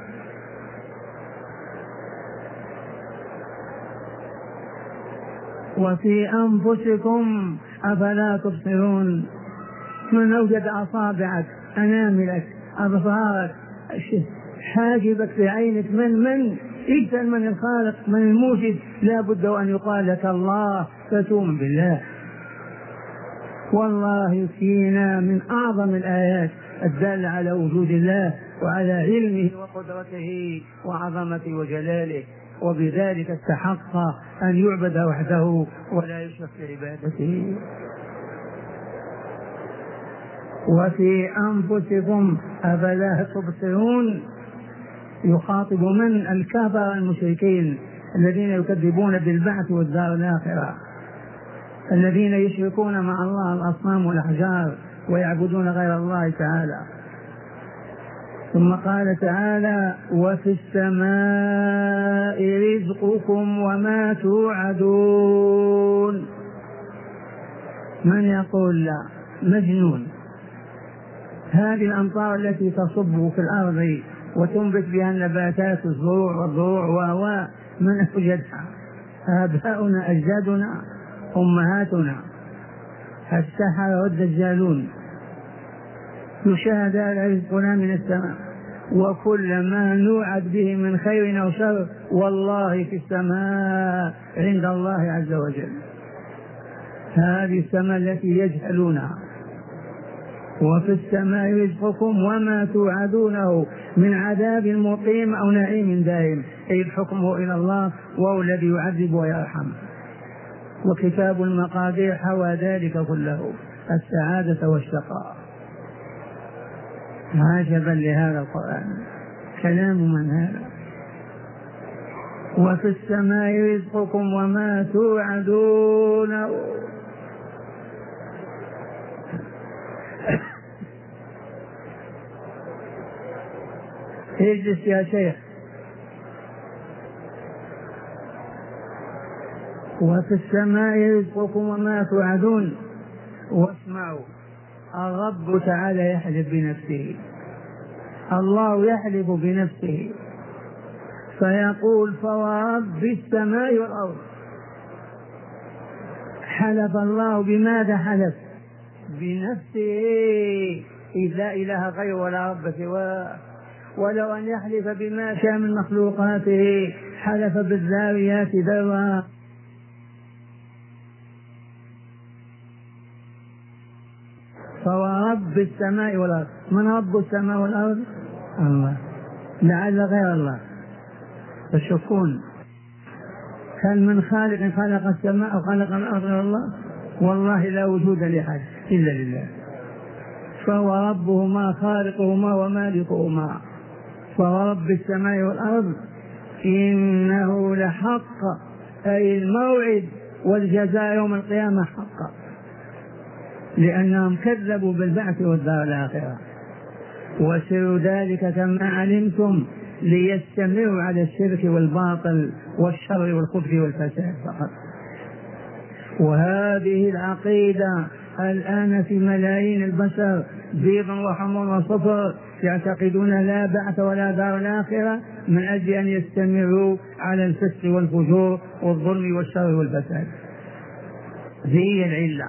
وفي أنفسكم أفلا تبصرون. من أوجد أصابعك، أناملك، أبصارك، حاجبك في عينك، من من اسأل من الخالق من الموجد. لا بد أن يقال لك الله فتؤمن بالله. والله يكفينا من أعظم الآيات الدالة على وجود الله وعلى علمه وقدرته وعظمته وجلاله، وبذلك استحق أن يعبد وحده ولا يشرك في عبادته. وفي أنفسكم أفلا تبصرون. يخاطب من؟ الكفر المشركين الذين يكذبون بالبعث والدار الآخرة، الذين يشركون مع الله الأصنام والأحجار ويعبدون غير الله تعالى. ثم قال تعالى: وفي السماء رزقكم وما توعدون. من يقول لا؟ مجنون. هذه الأمطار التي تصب في الأرض وتنبت بها النباتات الزروع والضروع و من أوجدها؟ آباؤنا، أجدادنا، أمهاتنا، السحرة والدجالون. يشاهد رزقنا من السماء، وكل ما نوعد به من خير أو شر والله في السماء عند الله عز وجل. هذه السماء التي يجهلونها. وفي السماء رزقكم وما توعدونه من عذاب مقيم أو نعيم دائم، أي الحكم إلى الله وهو الذي يعذب ويرحم. وكتاب المقادير حوى ذلك كله، السعادة والشقاء. عجبا لهذا القرآن، كلام من هذا؟ وفي السماء رزقكم وما توعدون. اجلس يا شيخ. وفي السماء رزقكم وما توعدون. واسمعوا، الرب تعالى يحلف بنفسه، الله يحلف بنفسه فيقول: فورب السماء والأرض. حلف الله بماذا حلف؟ بنفسه، إذ لا إله غيره ولا رب سواه. ولو أن يحلف بما شاء من مخلوقاته حلف بالذاريات ذروا. فورب السماء والأرض. من رب السماء والأرض؟ الله. لعل غير الله تشكون. هل من خالق خلق السماء وخلق الأرض غير الله؟ والله لا وجود لأحد إلا لله. فهو ربهما خالقهما ومالكهما. فرب السماء والأرض إنه لحق، أي الموعد والجزاء يوم القيامة حق، لأنهم كذبوا بالبعث والدار الآخرة. وسر ذلك كما علمتم ليستمروا على الشرك والباطل والشر والكفر والفساد فقط. وهذه العقيدة الآن في ملايين البشر بيض وحمر وصفر يعتقدون لا بعث ولا دار الآخرة من أجل أن يستمروا على الفسق والفجور والظلم والشر والفساد. هي العلة.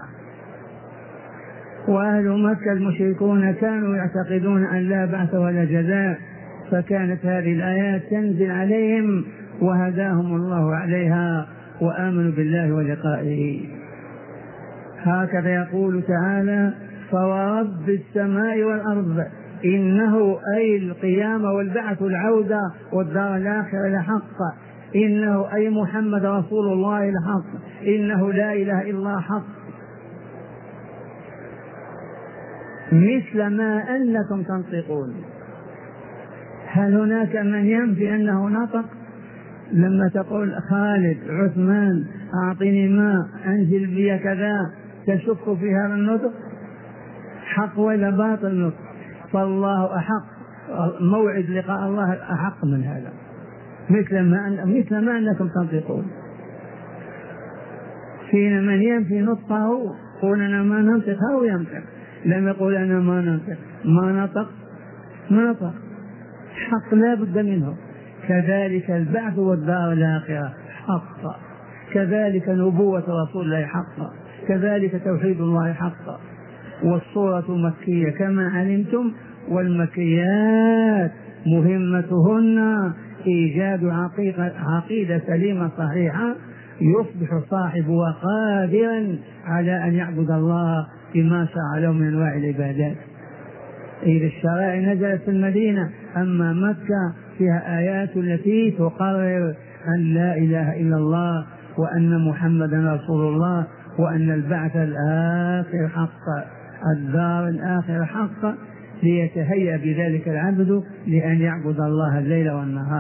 وأهل مكة المشركون كانوا يعتقدون أن لا بعث ولا جزاء، فكانت هذه الآيات تنزل عليهم وهداهم الله عليها وآمنوا بالله ولقائه. هكذا يقول تعالى: فورب السماء والأرض إنه، أي القيامة والبعث والعودة والدار الآخرة لحق، إنه أي محمد رسول الله لحق، إنه لا إله إلا الله حق، مثل ما أنكم تنطقون. هل هناك من ينفي أنه نطق؟ لما تقول خالد، عثمان، أعطني ماء، أنزل بي كذا، تشك في هذا النطق؟ حق ولا باطل نطق؟ فالله أحق، موعد لقاء الله أحق من هذا، مثل ما أن مثل ما أنكم تنطقون. فينا من ينفي نطقه يقول أنا ما ننطق، هو ينطق. لم يقول أنا ما ننطق، ما نطق ما نطق، حق لا بد منه. كذلك البعث والدار الآخرة حق، كذلك نبوة رسول الله حق، كذلك توحيد الله حق. والصورة مكية كما علمتم، والمكيات مهمتهن إيجاد عقيدة سليمة صحيحة يصبح صاحبها قادرا على أن يعبد الله بما شاء له من أنواع العبادات. إذا الشرائع نزلت في المدينة، أما مكة فيها آيات التي تقرر أن لا إله إلا الله وأن محمدا رسول الله وأن البعث الآخر حق، الدار الآخر حق، ليتهيأ بذلك العبد لأن يعبد الله الليل والنهار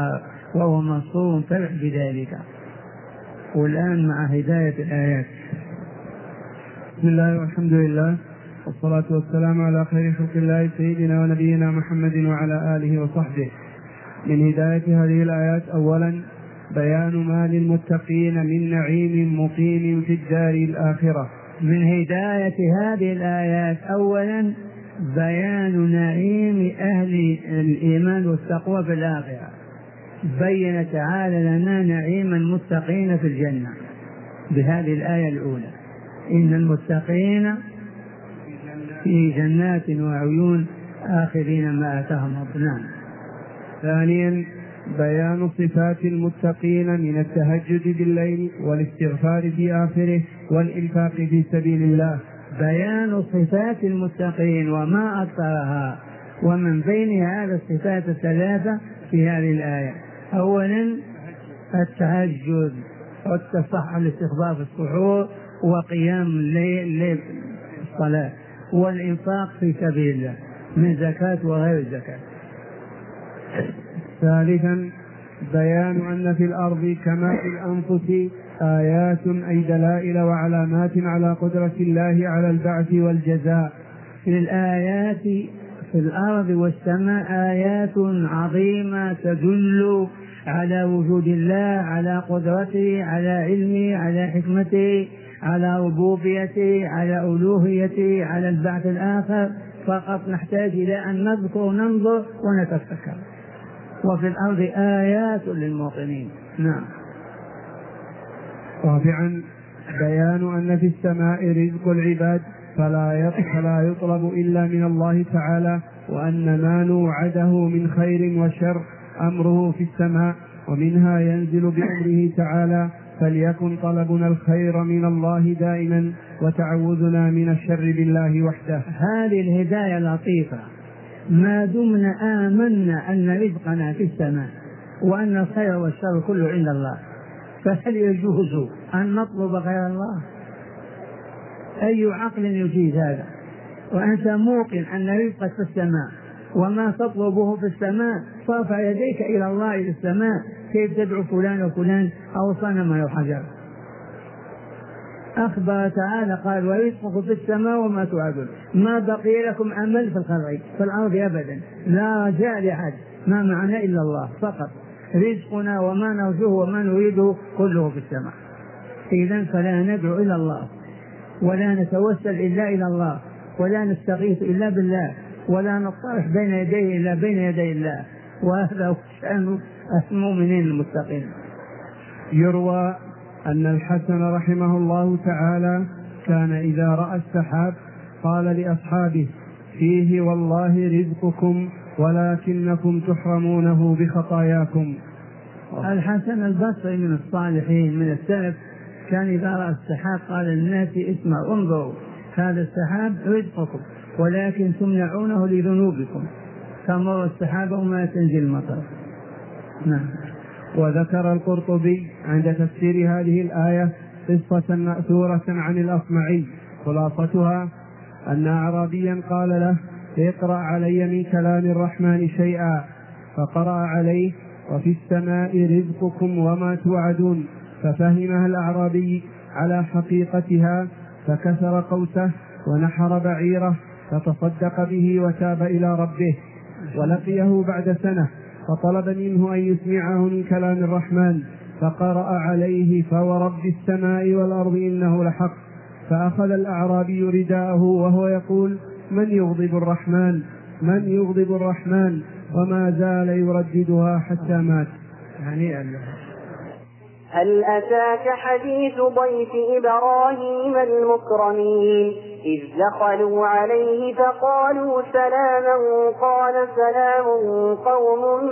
وهو منصور فرح بذلك. والآن مع هداية الآيات. بسم الله والحمد لله والصلاة والسلام على خير خلق الله سيدنا ونبينا محمد وعلى آله وصحبه. من هداية هذه الآيات أولا بيان ما للمتقين من نعيم مقيم في الدار الآخرة. من هداية هذه الآيات أولا بيان نعيم أهل الإيمان والتقوى في الآخرة. بين تعالى لنا نعيم المتقين في الجنة بهذه الآية الأولى: إن المتقين في جنات وعيون آخرين ما آتاهم ربنا. ثانيا بيان صفات المتقين من التهجد بالليل والاستغفار في آخره والإنفاق في سبيل الله. بيان صفات المتقين وما أكثرها، ومن بين هذه الصفات الثلاثة في هذه الآية: أولا التهجد والتصحح الاستخفاف في السحور وقيام الليل, الليل الصلاة والإنفاق في سبيل الله من زكاة وغير الزكاة. ثالثا بيان أن في الأرض كما في الأنفس آيات أي دلائل وعلامات على قدرة الله على البعث والجزاء. في الآيات في الأرض والسماء آيات عظيمة تدل على وجود الله، على قدرته، على علمه، على حكمته، على ربوبيته، على ألوهيته، على البعث الآخر. فقط نحتاج إلى أن نذكر وننظر ونتفكر. وفي الأرض آيات للموقنين. نعم. رابعا بيان أن في السماء رزق العباد فلا يطلب إلا من الله تعالى، وأن ما نوعده من خير وشر أمره في السماء ومنها ينزل بأمره تعالى، فليكن طلبنا الخير من الله دائما وتعوذنا من الشر بالله وحده. هذه الهداية لطيفة. ما دمنا آمنا أن رزقنا في السماء وأن الخير والشر كله عند الله، فهل يجوز أن نطلب غير الله؟ أي عقل يجيز هذا؟ وأنت موقن أن رزقك في السماء وما تطلبه في السماء، فارفع يديك إلى الله إلى السماء. كيف تدعو فلان وفلان أو صنم أو حجر؟ أخبر تعالى قال: ورزقكم في السماء وما توعدون. ما بقي لكم أمل في الخلق في الأرض أبدا، لا رجاء لأحد، ما معنا إلا الله فقط. رزقنا وما نرجوه وما نريده كله في السماء. إذن فلا ندعو إلا الله، ولا نتوسل إلا إلى الله، ولا نستغيث إلا بالله، ولا نطرح بين يديه إلا بين يدي الله. وهذا هو شأن المؤمنين المتقين. يروى أن الحسن رحمه الله تعالى كان إذا رأى السحاب قال لأصحابه: فيه والله رزقكم ولكنكم تحرمونه بخطاياكم. الحسن البصري من الصالحين من السلف كان إذا رأى السحاب قال للناس: اسمعوا انظروا، هذا السحاب رزقكم ولكن تمنعونه لذنوبكم، تمر السحاب وما تنزل المطر. نعم. وذكر القرطبي عند تفسير هذه الآية قصة مأثورة عن الأصمعي، خلاصتها أن أعرابيا قال له: اقرأ علي من كلام الرحمن شيئا، فقرأ عليه: وفي السماء رزقكم وما توعدون، ففهمها الأعرابي على حقيقتها، فكسر قوسه ونحر بعيره فتصدق به وتاب إلى ربه. ولقيه بعد سنة فطلب منه أن يسمعه من كلام الرحمن، فقرأ عليه: فورب السماء والأرض إنه لحق. فأخذ الأعرابي رداءه وهو يقول: من يغضب الرحمن من يغضب الرحمن وما زال يرددها حتى مات. يعني الله. هل أتاك حديث ضيف إبراهيم المكرمين إذ دخلوا عليه فقالوا سلاما قال سلام قوم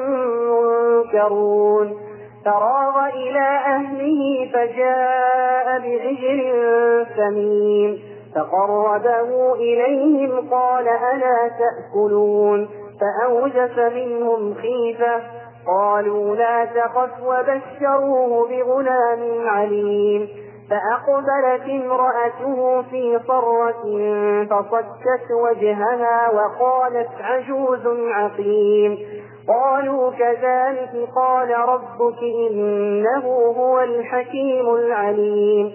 منكرون فراغ إلى أهله فجاء بعجل سمين فقربه إليهم قال ألا تأكلون فأوجس منهم خيفة قالوا لا تخف وبشروه بغلام عليم فأقبلت امرأته في صرة فصكت وجهها وقالت عجوز عقيم. قالوا كذلك قال ربك إنه هو الحكيم العليم.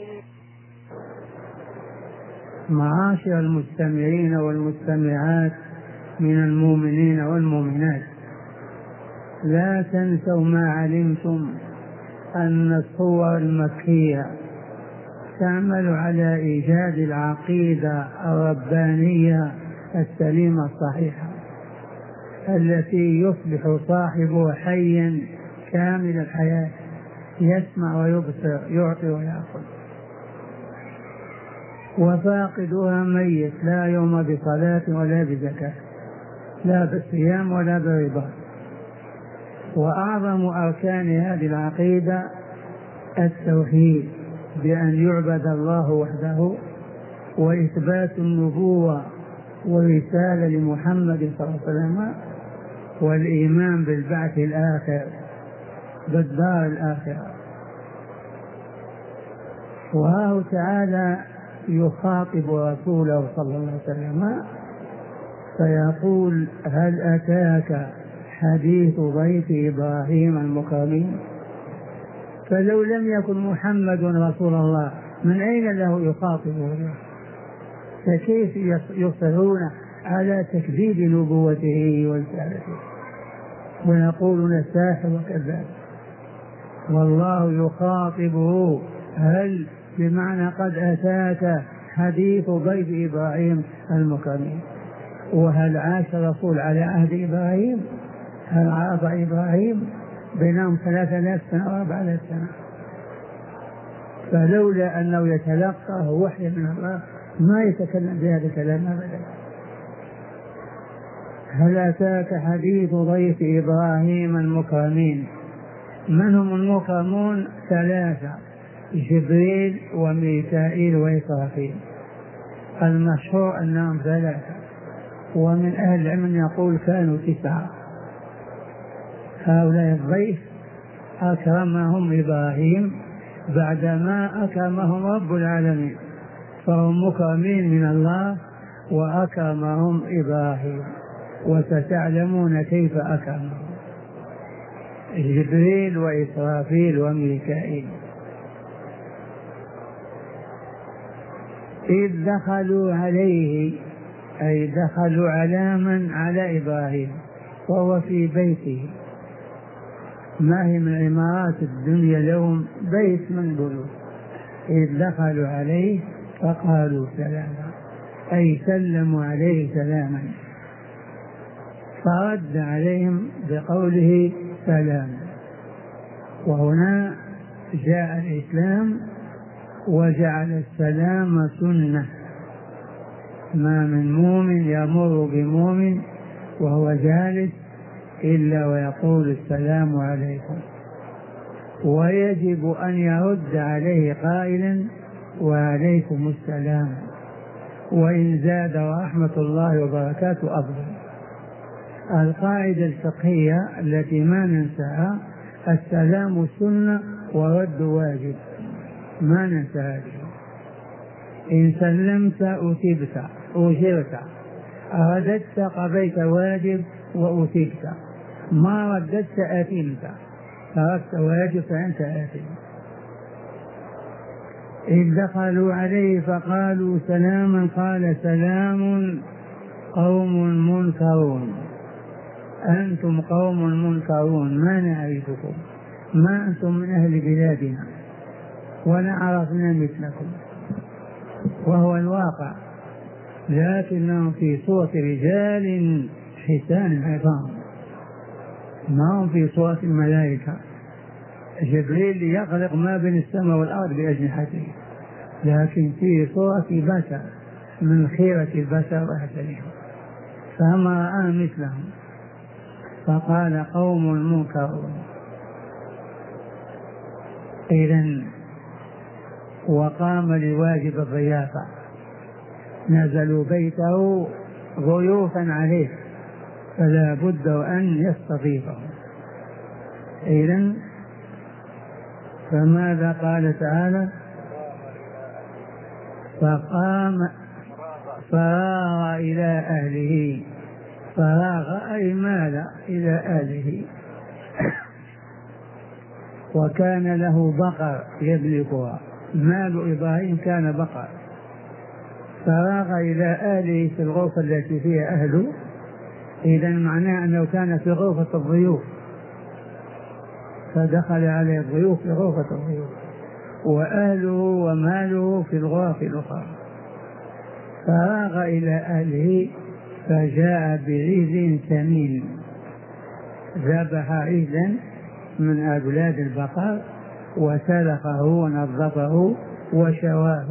معاشر المستمعين والمستمعات من المؤمنين والمؤمنات، لا تنسوا ما علمتم أن الصور المكية تعمل على إيجاد العقيدة الربانية السليمة الصحيحة التي يصبح صاحبه حيا كامل الحياة، يسمع ويبصر، يعطي ويأخذ، وفاقدها ميت لا يوم بصلاة ولا بزكاة، لا بالصيام ولا بالرباط. وأعظم أركان هذه العقيدة التوحيد بأن يعبد الله وحده، وإثبات النبوة والرسالة لمحمد صلى الله عليه وسلم، والإيمان بالبعث الآخر بالدار الآخرة. وهو تعالى يخاطب رسوله صلى الله عليه وسلم فيقول: هل أتاك حديث ضيف إبراهيم المكرمين؟ فلو لم يكن محمد رسول الله من أين له يخاطبه؟ فكيف يصرون على تكذيب نبوته ورسالته ويقولون ساحر وكذاب؟ والله يخاطبه: هل بمعنى قد أتاك حديث ضيف إبراهيم المكرمين. وهل عاش الرسول على عهد إبراهيم؟ هل عاش إبراهيم؟ بينهم ثلاثة آلاف سنة وأربعة آلاف سنة. فلولا أنه يتلقاه وحي من الله ما يتكلم بهذا الكلام أبدا. هل أتاك حديث ضيف إبراهيم المكرمين؟ من هم المكرمون؟ ثلاثة: جبريل وميكائيل وإسرافيل. المشهور أنهم ثلاثة، ومن أهل العلم يقول كانوا تسعة. هؤلاء الضيف أكرمهم إبراهيم بعدما أكرمهم رب العالمين، فهم مكرمين من الله وأكرمهم إبراهيم، وستعلمون كيف أكرمهم: جبريل وإسرافيل وميكائيل. إذ دخلوا عليه، أي دخلوا على من؟ على إبراهيم وهو في بيته. ما هي من عمارات الدنيا لهم بيت من بيوت. إذ دخلوا عليه فقالوا سلاما، أي سلموا عليه سلاما، فرد عليهم بقوله سلام. وهنا جاء الإسلام وجعل السلام سنة. ما من مؤمن يمر بمؤمن وهو جالس إلا ويقول السلام عليكم، ويجب أن يرد عليه قائلا وعليكم السلام، وإن زاد ورحمة الله وبركاته أفضل. القاعدة الفقهية التي ما ننساها: السلام سنة ورد واجب، ما ننسى هذه. إن سلمت أثبت أجرت، رددت قضيت واجب وأثبت، ما رددت آثمت، تركت واجب فأنت آثم. إذ دخلوا عليه فقالوا سلاما قال سلام قوم منكرون. أنتم قوم منكرون، ما نعرفكم، ما أنتم من أهل بلادنا ولا عرفنا مثلكم. وهو الواقع، لكنهم في صورة رجال حسان عظام، ما هم في صورة الملائكة. جبريل يخلق ما بين السماء والأرض بأجنحته، لكن في صورة بشر من خيرة البشر وأحسنهم، فما رأى مثلهم. فقال قوم منكرون. إذن وقام لواجب الضيافة، نزلوا بيته ضيوفا عليه فلا بد أن يستضيفهم. إذن فماذا قال تعالى؟ فقام فراغ إلى أهله. فراغ أي مال إلى أهله. وكان له بقر يملكها، مال إبراهيم كان بقر. فراغ إلى أهله في الغرفة التي فيها أهله، إذا معناه أنه كان في غرفة الضيوف، فدخل عليه الضيوف في غرفة الضيوف، وأهله وماله في الغرف الأخرى. فراغ إلى أهله فجاء بعجل سمين، ذبح عجلا من أولاد البقر وسلخه ونظفه وشواه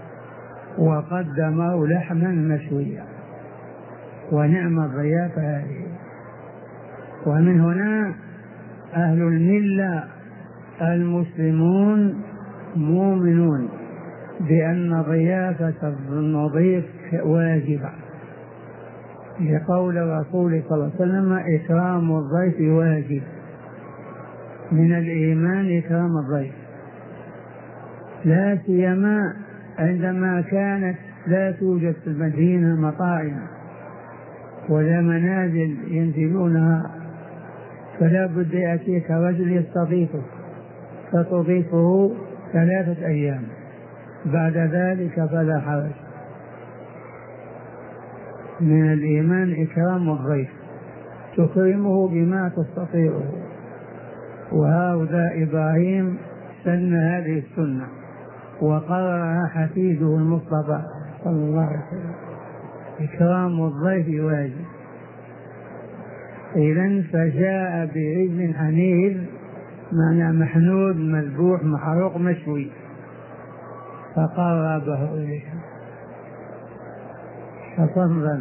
وقدمه لحما مشويا، ونعم الضيافة هذه. ومن هنا أهل الملة المسلمون مؤمنون بأن ضيافة النظيف واجبة، لقول الرسول صلى الله عليه وسلم: إكرام الضيف واجب. من الإيمان إكرام الضيف، لا سيما عندما كانت لا توجد في المدينة مطاعم ولا منازل ينزلونها، فلا بد يأتيك رجل يستضيفك فتضيفه ثلاثة أيام، بعد ذلك فلا حرج. من الإيمان إكرام الضيف، تكرمه بما تستطيعه. وهذا إبراهيم سن هذه السنة وقررها حفيده المصطفى صلى الله عليه وسلم: إكرام الضيف واجب. إذن فجاء بعجل حنيذ، معنى محنود مذبوح محروق مشوي، فقربه إليهم ففضل.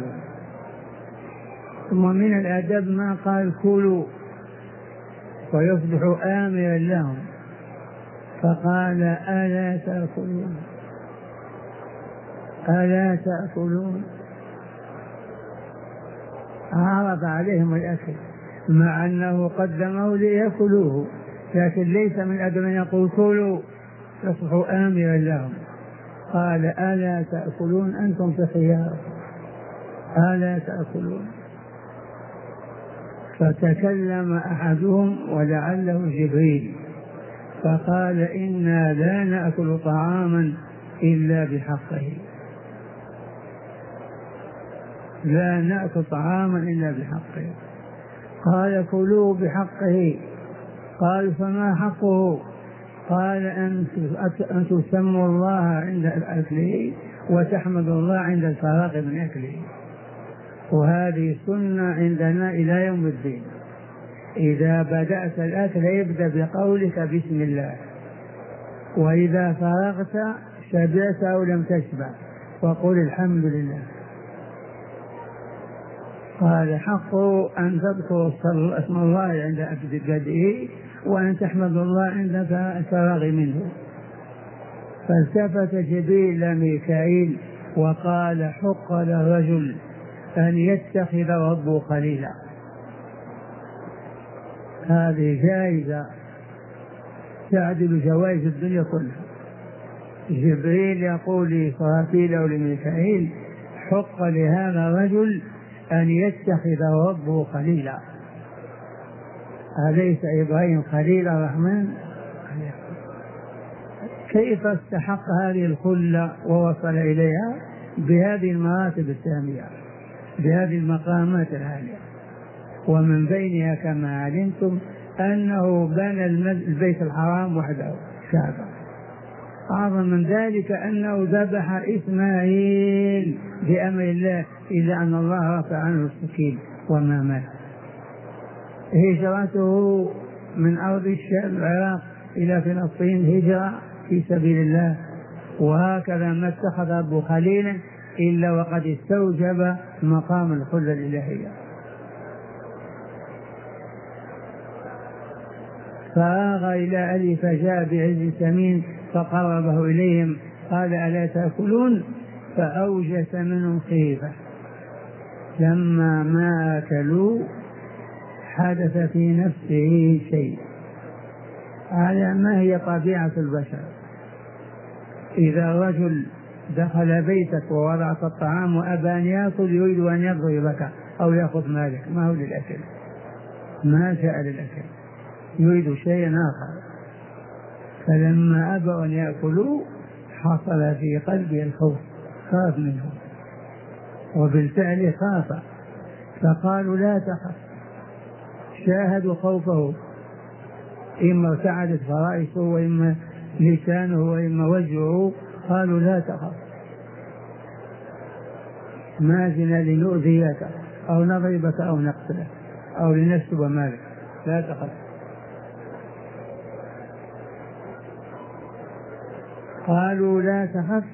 ثم من الأدب ما قال كلوا ويصبح آمرا لهم، فقال: ألا تأكلون ألا تأكلون عرض عليهم الأكل مع أنه قدمه ليأكلوه، لكن ليس من أدب أن يقول كلوا يصبح آمرا لهم. قال: ألا تأكلون أنتم في خيار، ألا تأكلون. فتكلم أحدهم ولعله جبريل فقال: إنا لا نأكل طعاما إلا بحقه، لا نأكل طعاما إلا بحقه. قال: كلوا بحقه. قال: فما حقه؟ قال: أن تسموا الله عند أكله وتحمد الله عند الفراغ من أكله. وهذه سنة عندنا إلى يوم الدين، إذا بدأت الأكل يبدأ بقولك بسم الله، وإذا فرغت شبعت أو لم تشبع وقل الحمد لله. قال: حقه أن تذكر اسم الله عند بدءه وأن تحمد الله عند الفراغ منه. فالتفت جبريل إلى ميكائيل وقال: حق للرجل أن يتخذ ربه خليلا. هذه جائزة تعدل جوائز الدنيا كلها. جبريل يقول لإسرافيل أو لميكائيل: حق لهذا الرجل أن يتخذ ربه خليلا. أليس إبراهيم خليل الرحمن؟ كيف استحق هذه الخلة ووصل إليها؟ بهذه المراتب السامية، بهذه المقامات العالية. ومن بينها كما علمتم أنه بنى البيت الحرام وحده كعبة. أعظم من ذلك أنه ذبح إسماعيل بأمر الله، إلا أن الله رفع عنه السكين وما مات. هجرته من أرض الشام العراق إلى فلسطين هجرة في سبيل الله. وهكذا ما اتخذ أبو خليل إلا وقد استوجب مقام الخلة الإلهية. فراغ إلى أهله فجاء بعجل سمين فقربه إليهم قال: ألا تأكلون؟ فأوجس منهم خيفة. لما ما أكلوا حدث في نفسه شيء، على ما هي طبيعة البشر. إذا رجل دخل بيتك ووضعت الطعام وأبى أن يأكل يريد أن يضربك أو يأخذ مالك، ما هو للأكل، ما جاء للأكل، يريد شيئا آخر. فلما أبوا أن يأكلوا حصل في قلبي الخوف، خاف منهم، وبالفعل خاف، فقالوا لا تخف. شاهدوا خوفه، إما ارتعدت فرائسه وإما لسانه وإما وجهه، قالوا لا تخف، ما جئنا لنؤذيك أو نضربك أو نقتلك أو لنسلب مالك، لا تخف. قالوا لا تخف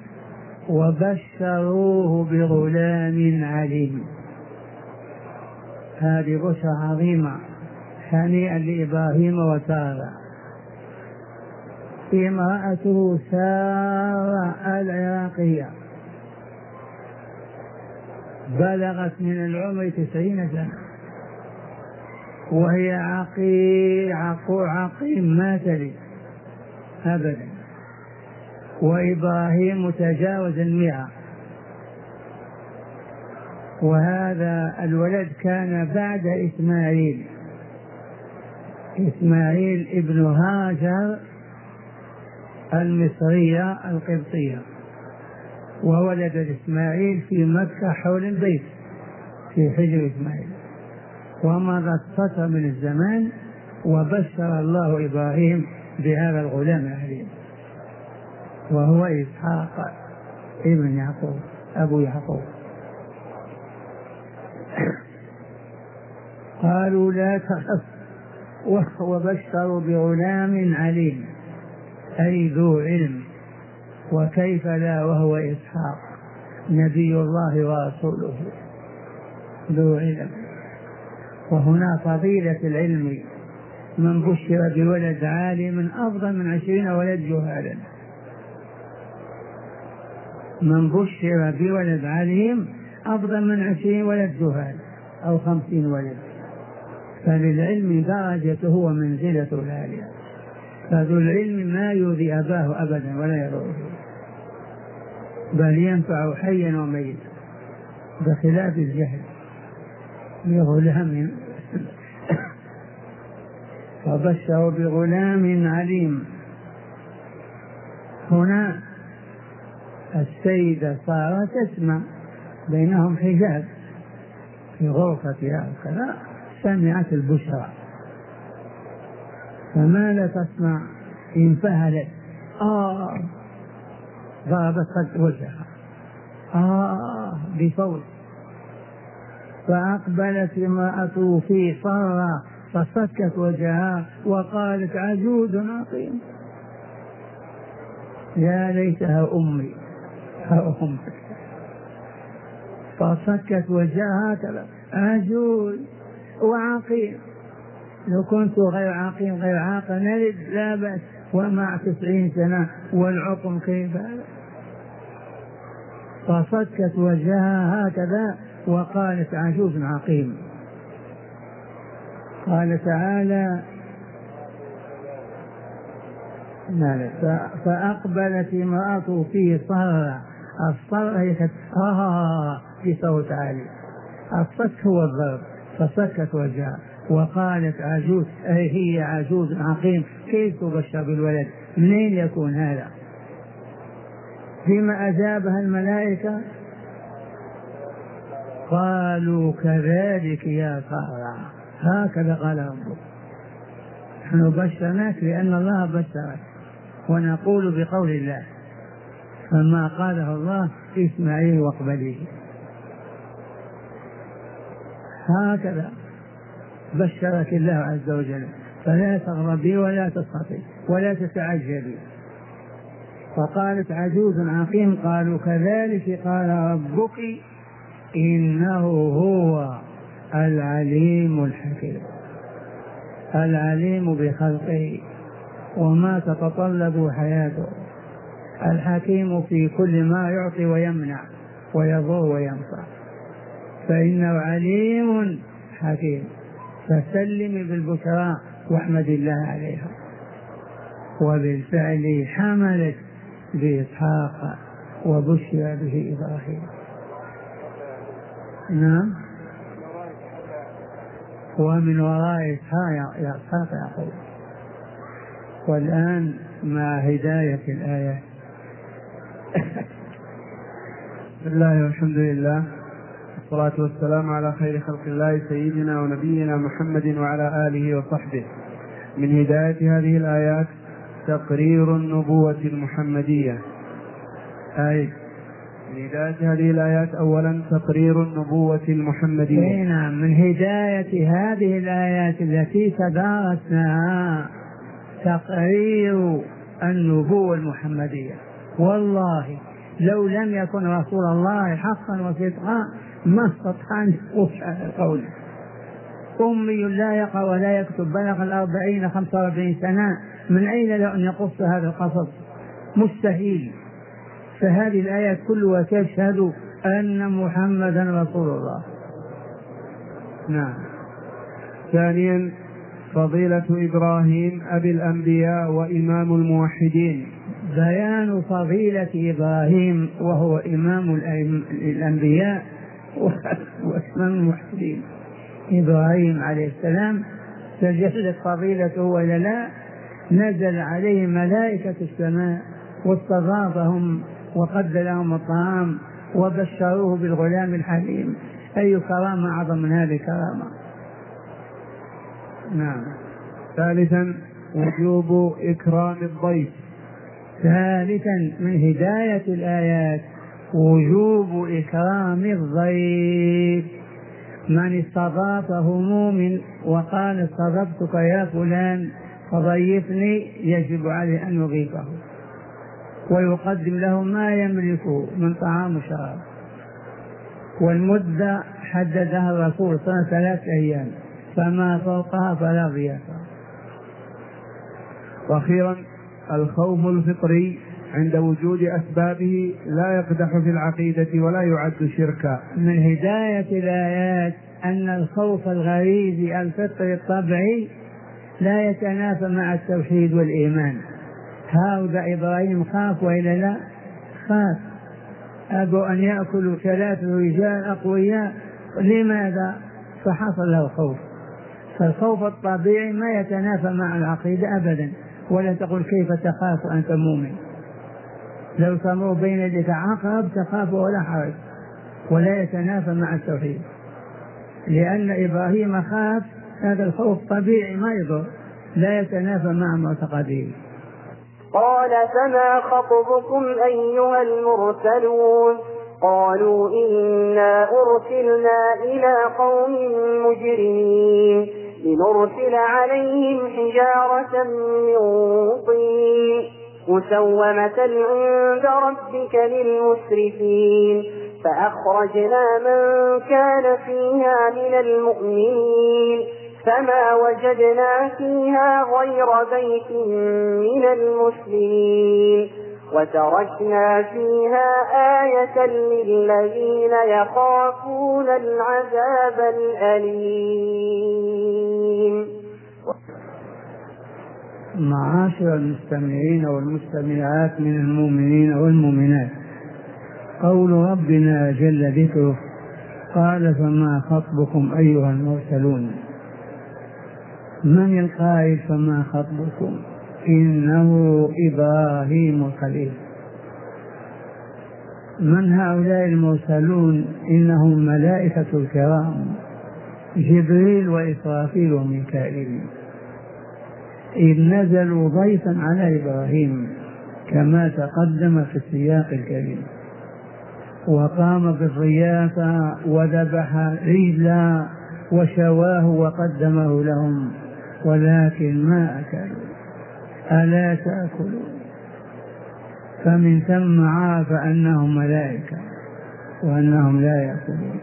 وبشروه بغلام عليم. هذه بشرى عظيمة هنيئا لإبراهيم وسارة. امرأته سارة العراقية بلغت من العمر تسعين سنة وهي عقيم ما تلد أبدا، وإبراهيم تجاوز المئة، وهذا الولد كان بعد إسماعيل، إسماعيل ابن هاجر المصرية القبطية، وولد إسماعيل في مكة حول البيت في حجر إسماعيل. ومضت فترة من الزمان وبشر الله إبراهيم بهذا الغلام العليم وهو إسحاق ابن يعقوب أبو يعقوب. قالوا لا تخف وبشروا بغلام عليم أي ذو علم، وكيف لا وهو إسحاق نبي الله ورسوله ذو علم. وهنا فضيلة العلم، من بشر بولد عالم أفضل من عشرين ولد جهالا، من بشر بولد عليم أفضل من عشرين ولد جهال أو خمسين ولد. فللعلم درجته ومنزلته العالية، فذو العلم ما يؤذي أباه أبدا ولا يضره، بل ينفع حيا وميتا، بخلاف الجهل بغلام. فبشروا بغلام عليم. هنا السيدة سارة تسمع، بينهم حجاب في غرفتها وكذا، سمعت البشرى، فماذا تسمع؟ انفهلت، آه ضربت قد وجهها آه بصوت، فأقبلت امرأته في صرة فصكت وجهها وقالت عجوز عقيم، يا ليتها أمي أو أمك، فصكت وجهها هكذا عجوز وعقيم، لو كنت غير عقيم غير عاقل نلد لا بأس، ومع تسعين سنة والعقم كيف هذا؟ فصكت وجهها هكذا وقالت عجوز عقيم. قال تعالى فأقبلت امرأته في صرة، الصرة هي آه بصوت عالي، الصك هو الضرب، فصكت وجهها وقالت عجوز أي هي عجوز عقيم، كيف تبشر بالولد؟ منين يكون هذا؟ فيما أجابها الملائكة قالوا كذلك يا سارة، هكذا قال ربك، نحن بشرناك لأن الله بشرك، ونقول بقول الله، فما قاله الله اسمعيه واقبليه، هكذا بشرك الله عز وجل، فلا تغضبي ولا تسخطي ولا تتعجبي. فقالت عجوز عقيم، قالوا كذلك قال ربك إنه هو العليم الحكيم، العليم بخلقه وما تتطلب حياته، الحكيم في كل ما يعطي ويمنع ويضر وينفع، فإنه عليم حكيم. فسلمي بالبشرى واحمد الله عليها. وبالفعل حملت بإسحاق وبشر به إبراهيم. نعم. ومن وراء إسحاق يعقوب. والآن مع هداية الآيات. بسم الله والحمد لله والصلاة والسلام على خير خلق الله سيدنا ونبينا محمد وعلى آله وصحبه. من هداية هذه الآيات تقرير النبوة المحمدية. أي من هداية هذه الآيات أولا تقرير النبوة المحمدية. نعم، من هداية هذه الآيات التي تدارسناها تقرير النبوة المحمدية. والله لو لم يكن رسول الله حقا وصدقا ما استطاع أن يقول هذا القول. أمي لا يقرأ ولا يكتب، بلغ الأربعين خمسة وأربعين سنة، من أين له أن يقص هذا القصص؟ مستحيل. فهذه الآيات كلها تشهد أن محمدا رسول الله. نعم. ثانيا فضيلة إبراهيم أبي الأنبياء وإمام الموحدين. بيان فضيلة إبراهيم وهو إمام الأنبياء وإمام الموحدين. إبراهيم عليه السلام تجلت فضيلته ولا لا؟ نزل عليه ملائكة السماء واستضافهم وقد لهم الطعام وبشروه بالغلام الحليم. أي كرامة أعظم من هذه الكرامة؟ نعم. ثالثا وجوب إكرام الضيف. ثالثا من هداية الآيات وجوب إكرام الضيف. من استضافه مؤمن وقال استضفتك يا فلان فضيفني يجب عليه أن يضيفه ويقدم له ما يملكه من طعام وشراب. والمدة حددها الرسول صلى الله عليه وسلم ثلاث أيام، فما فوقها فلا ضيافة. وأخيرا الخوف الفطري عند وجود أسبابه لا يقدح في العقيدة ولا يعد شركا. من هداية الآيات أن الخوف الغريزي الفطري الطبيعي لا يتنافى مع التوحيد والإيمان. هؤلاء إبراهيم خاف وإلا لا؟ خاف. أبوا أن يأكلوا ثلاثة رجال أقوياء، لماذا؟ فحصل له خوف. فالخوف الطبيعي ما يتنافى مع العقيدة أبدا. ولا تقول كيف تخاف أنت مؤمن؟ لو تمر بين يديك عقرب تخاف ولا حرج، ولا يتنافى مع التوحيد. لأن إبراهيم خاف، هذا الخوف طبيعي ما يضر، لا يتنافى مع معتقده. قال فما خطبكم أيها المرسلون؟ قالوا إنا أرسلنا إلى قوم مجرمين لنرسل عليهم حجارة من طين مسومة عند ربك للمسرفين فأخرجنا من كان فيها من المؤمنين فما وجدنا فيها غير بيت من المسلمين وتركنا فيها آية للذين يخافون العذاب الأليم. معاشر المستمعين والمستمعات من المؤمنين والمؤمنات، قول ربنا جل ذكره قال فما خطبكم أيها المرسلون. من القائل فما خطبكم؟ إنه إبراهيم الخليل. من هؤلاء المرسلون؟ إنهم ملائكة الكرام جبريل وإسرافيل وميكائيل، إذ نزلوا ضيفا على إبراهيم كما تقدم في السياق الكريم، وقام بالضيافة وذبح عجلا وشواه وقدمه لهم، ولكن ما أكلوا. ألا تأكلون؟ فمن ثم عرف أنهم ملائكة وأنهم لا يأكلون.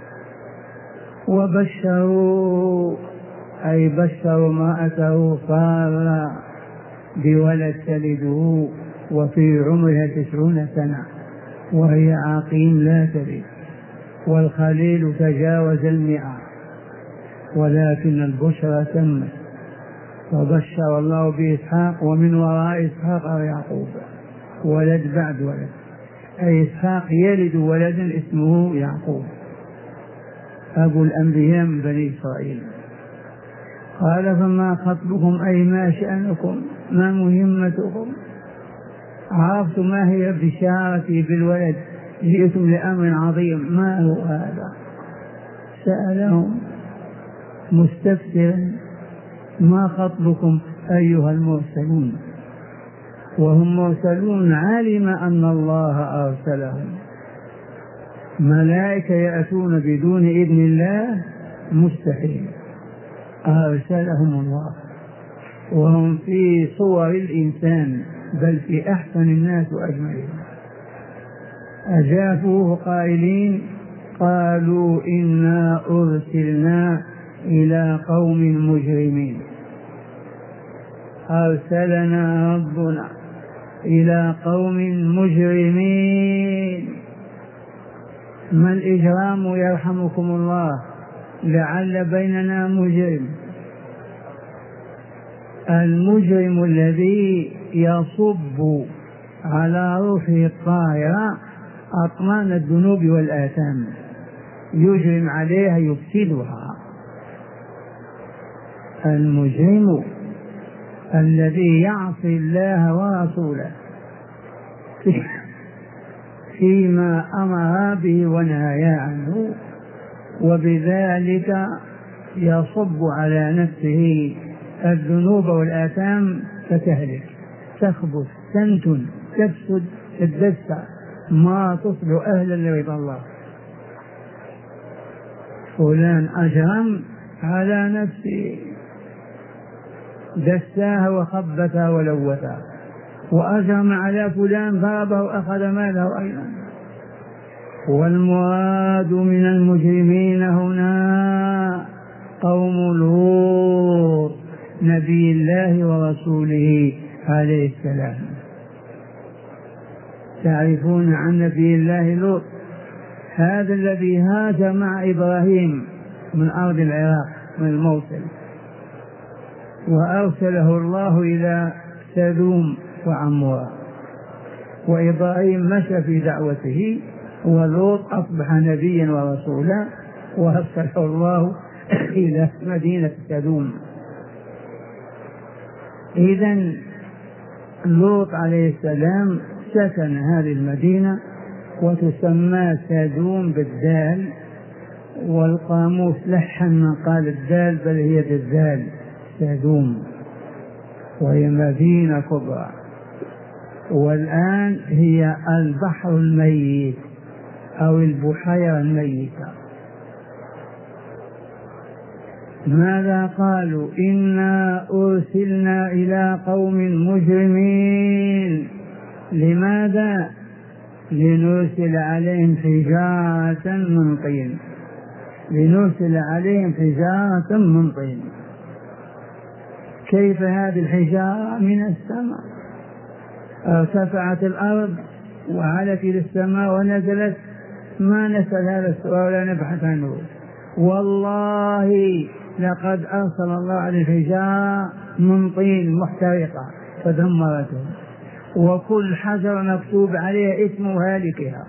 وبشروا أي بشروا امرأته صار بولد تلده وفي عمرها تسعون سنة وهي عقيم لا تلد، والخليل تجاوز المئة، ولكن البشرى تمت. فبشر الله بإسحاق ومن وراء إسحاق يعقوب، ولد بعد ولد. أي إسحاق يلد ولدا اسمه يعقوب أبو الأنبياء من بني إسرائيل. قال فما خطبكم أي ما شأنكم ما مهمتكم؟ عرفتم ما هي بشارتي بالولد، جئتم لأمر عظيم، ما هو هذا؟ سألهم مستفسرا ما خطبكم أيها المرسلون، وهم مرسلون علم أن الله أرسلهم. ملائكة يأتون بدون إذن الله مستحيل، أرسلهم الله، وهم في صور الإنسان بل في أحسن الناس أجمعين. أجابوه قائلين قالوا إنا أرسلنا إلى قوم مجرمين، أرسلنا ربنا إلى قوم مجرمين. ما الإجرام يرحمكم الله؟ لعل بيننا مجرم. المجرم الذي يصب على روحه الطاهرة أطمان الذنوب والآثام، يجرم عليها يفسدها. المجرم الذي يعصي الله ورسوله فيما أمر به ونهى عنه، وبذلك يصب على نفسه الذنوب والآثام فتهلك، تخبث، تنتن، تفسد، تدسى، ما تصبح أهلا لرضا الله. فلان أجرم على نفسه، دساها وخبثها ولوثها، وأجرم على فلان ضربه وأخذ ماله أيضا. والمراد من المجرمين هنا قوم لوط نبي الله ورسوله عليه السلام. تعرفون عن نبي الله لوط، هذا الذي هاجر مع إبراهيم من أرض العراق من الموصل، وأرسله الله إلى سدوم وعمورة، وإبراهيم مشى في دعوته، ولوط أصبح نبيا ورسولا وأرسله الله إلى مدينة سدوم. إذن لوط عليه السلام سكن هذه المدينة وتسمى سدوم بالدال، والقاموس لحن من قال الدال بل هي بالدال سدوم، وهي مدينة كبرى. والآن هي البحر الميت أو البحيرة الميتة. ماذا قالوا؟ إنا أرسلنا إلى قوم مجرمين. لماذا؟ لنرسل عليهم حجارة من طين، لنرسل عليهم حجارة من طين. كيف هذه الحجارة؟ من السماء، ارتفعت الأرض وعلت إلى السماء ونزلت. ما نسأل هذا السؤال ولا نبحث عنه. والله لقد أرسل الله على الحجارة من طين محترقة فدمرته، وكل حجر مكتوب عليها اسم هالكها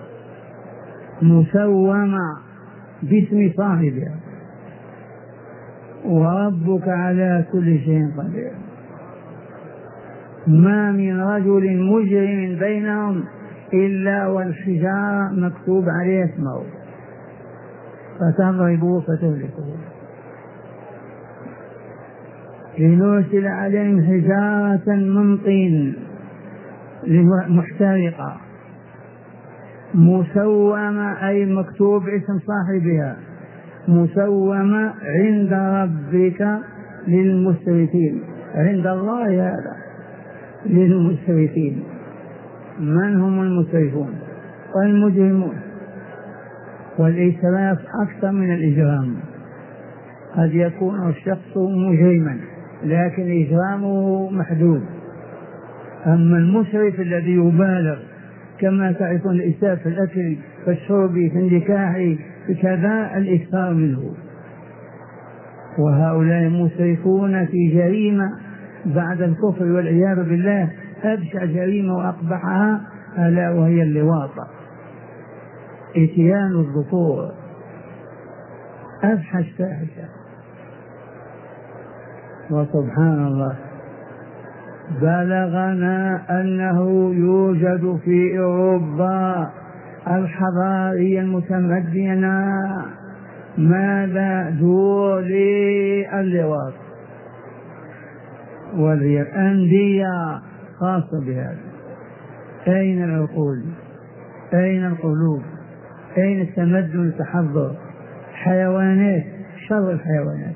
مسومة باسم صاحبها، وربك على كل شيء قدير. ما من رجل مجرم بينهم إلا والحجارة مكتوب عليه اسمه فتضربوا فتهلكوا. لنرسل عليهم حجارة من طين محترقة مسومة، أي مكتوب اسم صاحبها، مسومة عند ربك للمسرفين. عند الله هذا للمسرفين. من هم المسرفون؟ والمجرمون. والإسراف أكثر من الإجرام. قد يكون الشخص مجرما لكن إجرامه محدود. أما المسرف الذي يبالغ، كما تعرفون الإسراف في الأكل والشرب في النكاح في كذا، الإكثار منه. وهؤلاء مسرفون في جريمة بعد الكفر والعياذ بالله، أبشع جريمة وأقبحها ألا وهي اللواطة، إتيان الذكور، أفحش فاحشة. وسبحان الله بلغنا أنه يوجد في أوروبا الحضارية المتمدنة ماذا دور اللواط والأندية خاصة بهذا. أين العقول؟ أين القلوب؟ أين التمدن التحضر؟ حيوانات، شر الحيوانات.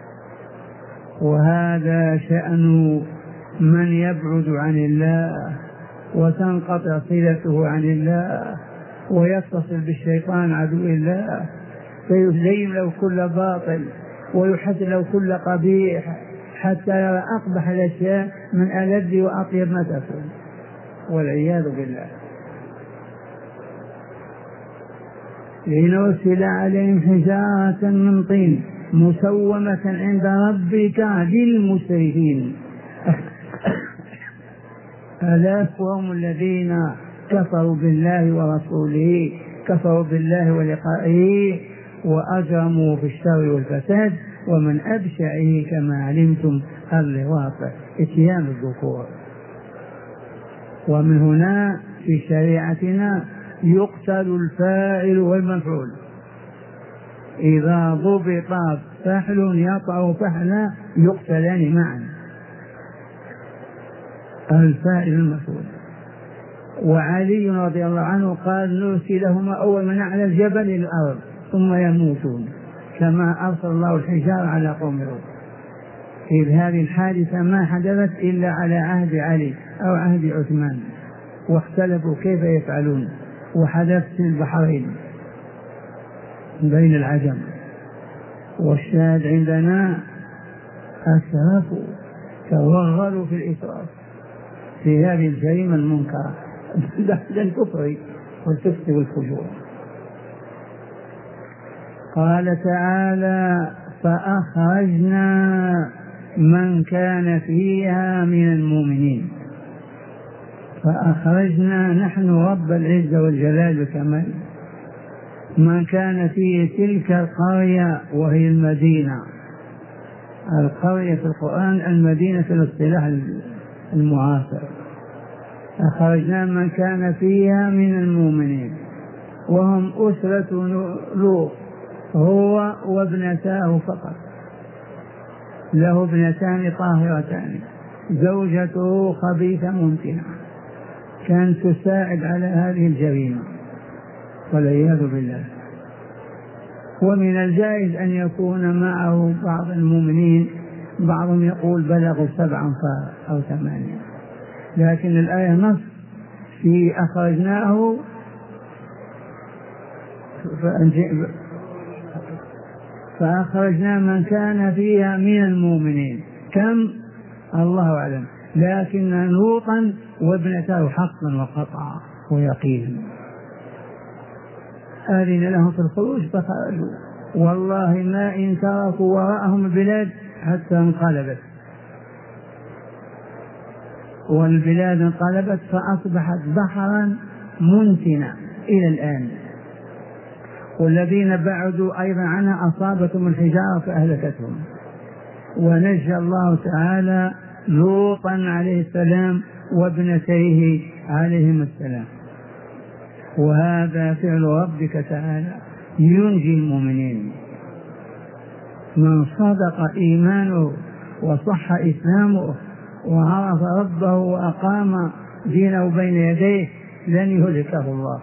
وهذا شأن من يبعد عن الله وتنقطع صلته عن الله ويتصل بالشيطان عدو الله، فيزين له كل باطل ويحسن له كل قبيح حتى يرى أقبح الأشياء من ألذ وأطيب ما تكون، والعياذ بالله. لنرسل عليهم حجارة من طين مسومة عند ربك للمسرفين. ألا هم الذين كفروا بالله ورسوله، كفروا بالله ولقائه وأجرموا في الشر والفساد، ومن أبشعه كما علمتم اللواط، إتيان الذكور. ومن هنا في شريعتنا يقتل الفاعل والمفعول، إذا ضبط فحل يطأ فحلا يقتلان معا، الفاعل المفعول. وعلي رضي الله عنه قال نرسلهما أول من على الجبل إلى الأرض ثم يموتون، كما أرسل الله الحجار على قوم لوط. إذ هذه الحادثة ما حدثت إلا على عهد علي أو عهد عثمان، واختلفوا كيف يفعلون، وحدث في البحرين بين العجم. والشاهد عندنا أسرفوا، توغلوا في الإسراف في هذه الجريمة المنكرة بعد الكفر والفسق والفجور. قال تعالى فأخرجنا من كان فيها من المؤمنين. فأخرجنا نحن رب العزة والجلال والكمال من كان في تلك القرية، وهي المدينة. القرية في القرآن المدينة في الاصطلاح المعاصر. أخرجنا من كان فيها من المؤمنين، وهم أسرة لوط، هو وابنتاه فقط، له ابنتان طاهرتان، زوجته خبيثة ممتنة، كانت تساعد على هذه الجريمة والعياذ بالله. ومن الجائز أن يكون معه بعض المؤمنين، بعضهم يقول بلغوا سبعا أو ثمانية، لكن الآية نص في أخرجناه فأخرجنا من كان فيها من المؤمنين. كم؟ الله أعلم، لكن لوطا وابنته حقا وقطعا ويقينا. أذن لهم في الخروج فخرجوا، والله ما إن تركوا وراءهم البلاد حتى انقلبت، والبلاد انقلبت فأصبحت بحرا منتنا إلى الآن. والذين بعدوا أيضا عنها أصابتهم الحجارة فأهلكتهم. ونجى الله تعالى لوطا عليه السلام وابنتيه عليهم السلام. وهذا فعل ربك تعالى ينجي المؤمنين. من صدق إيمانه وصح إسلامه وعرف ربه وأقام دينه بين يديه لن يهلكه الله،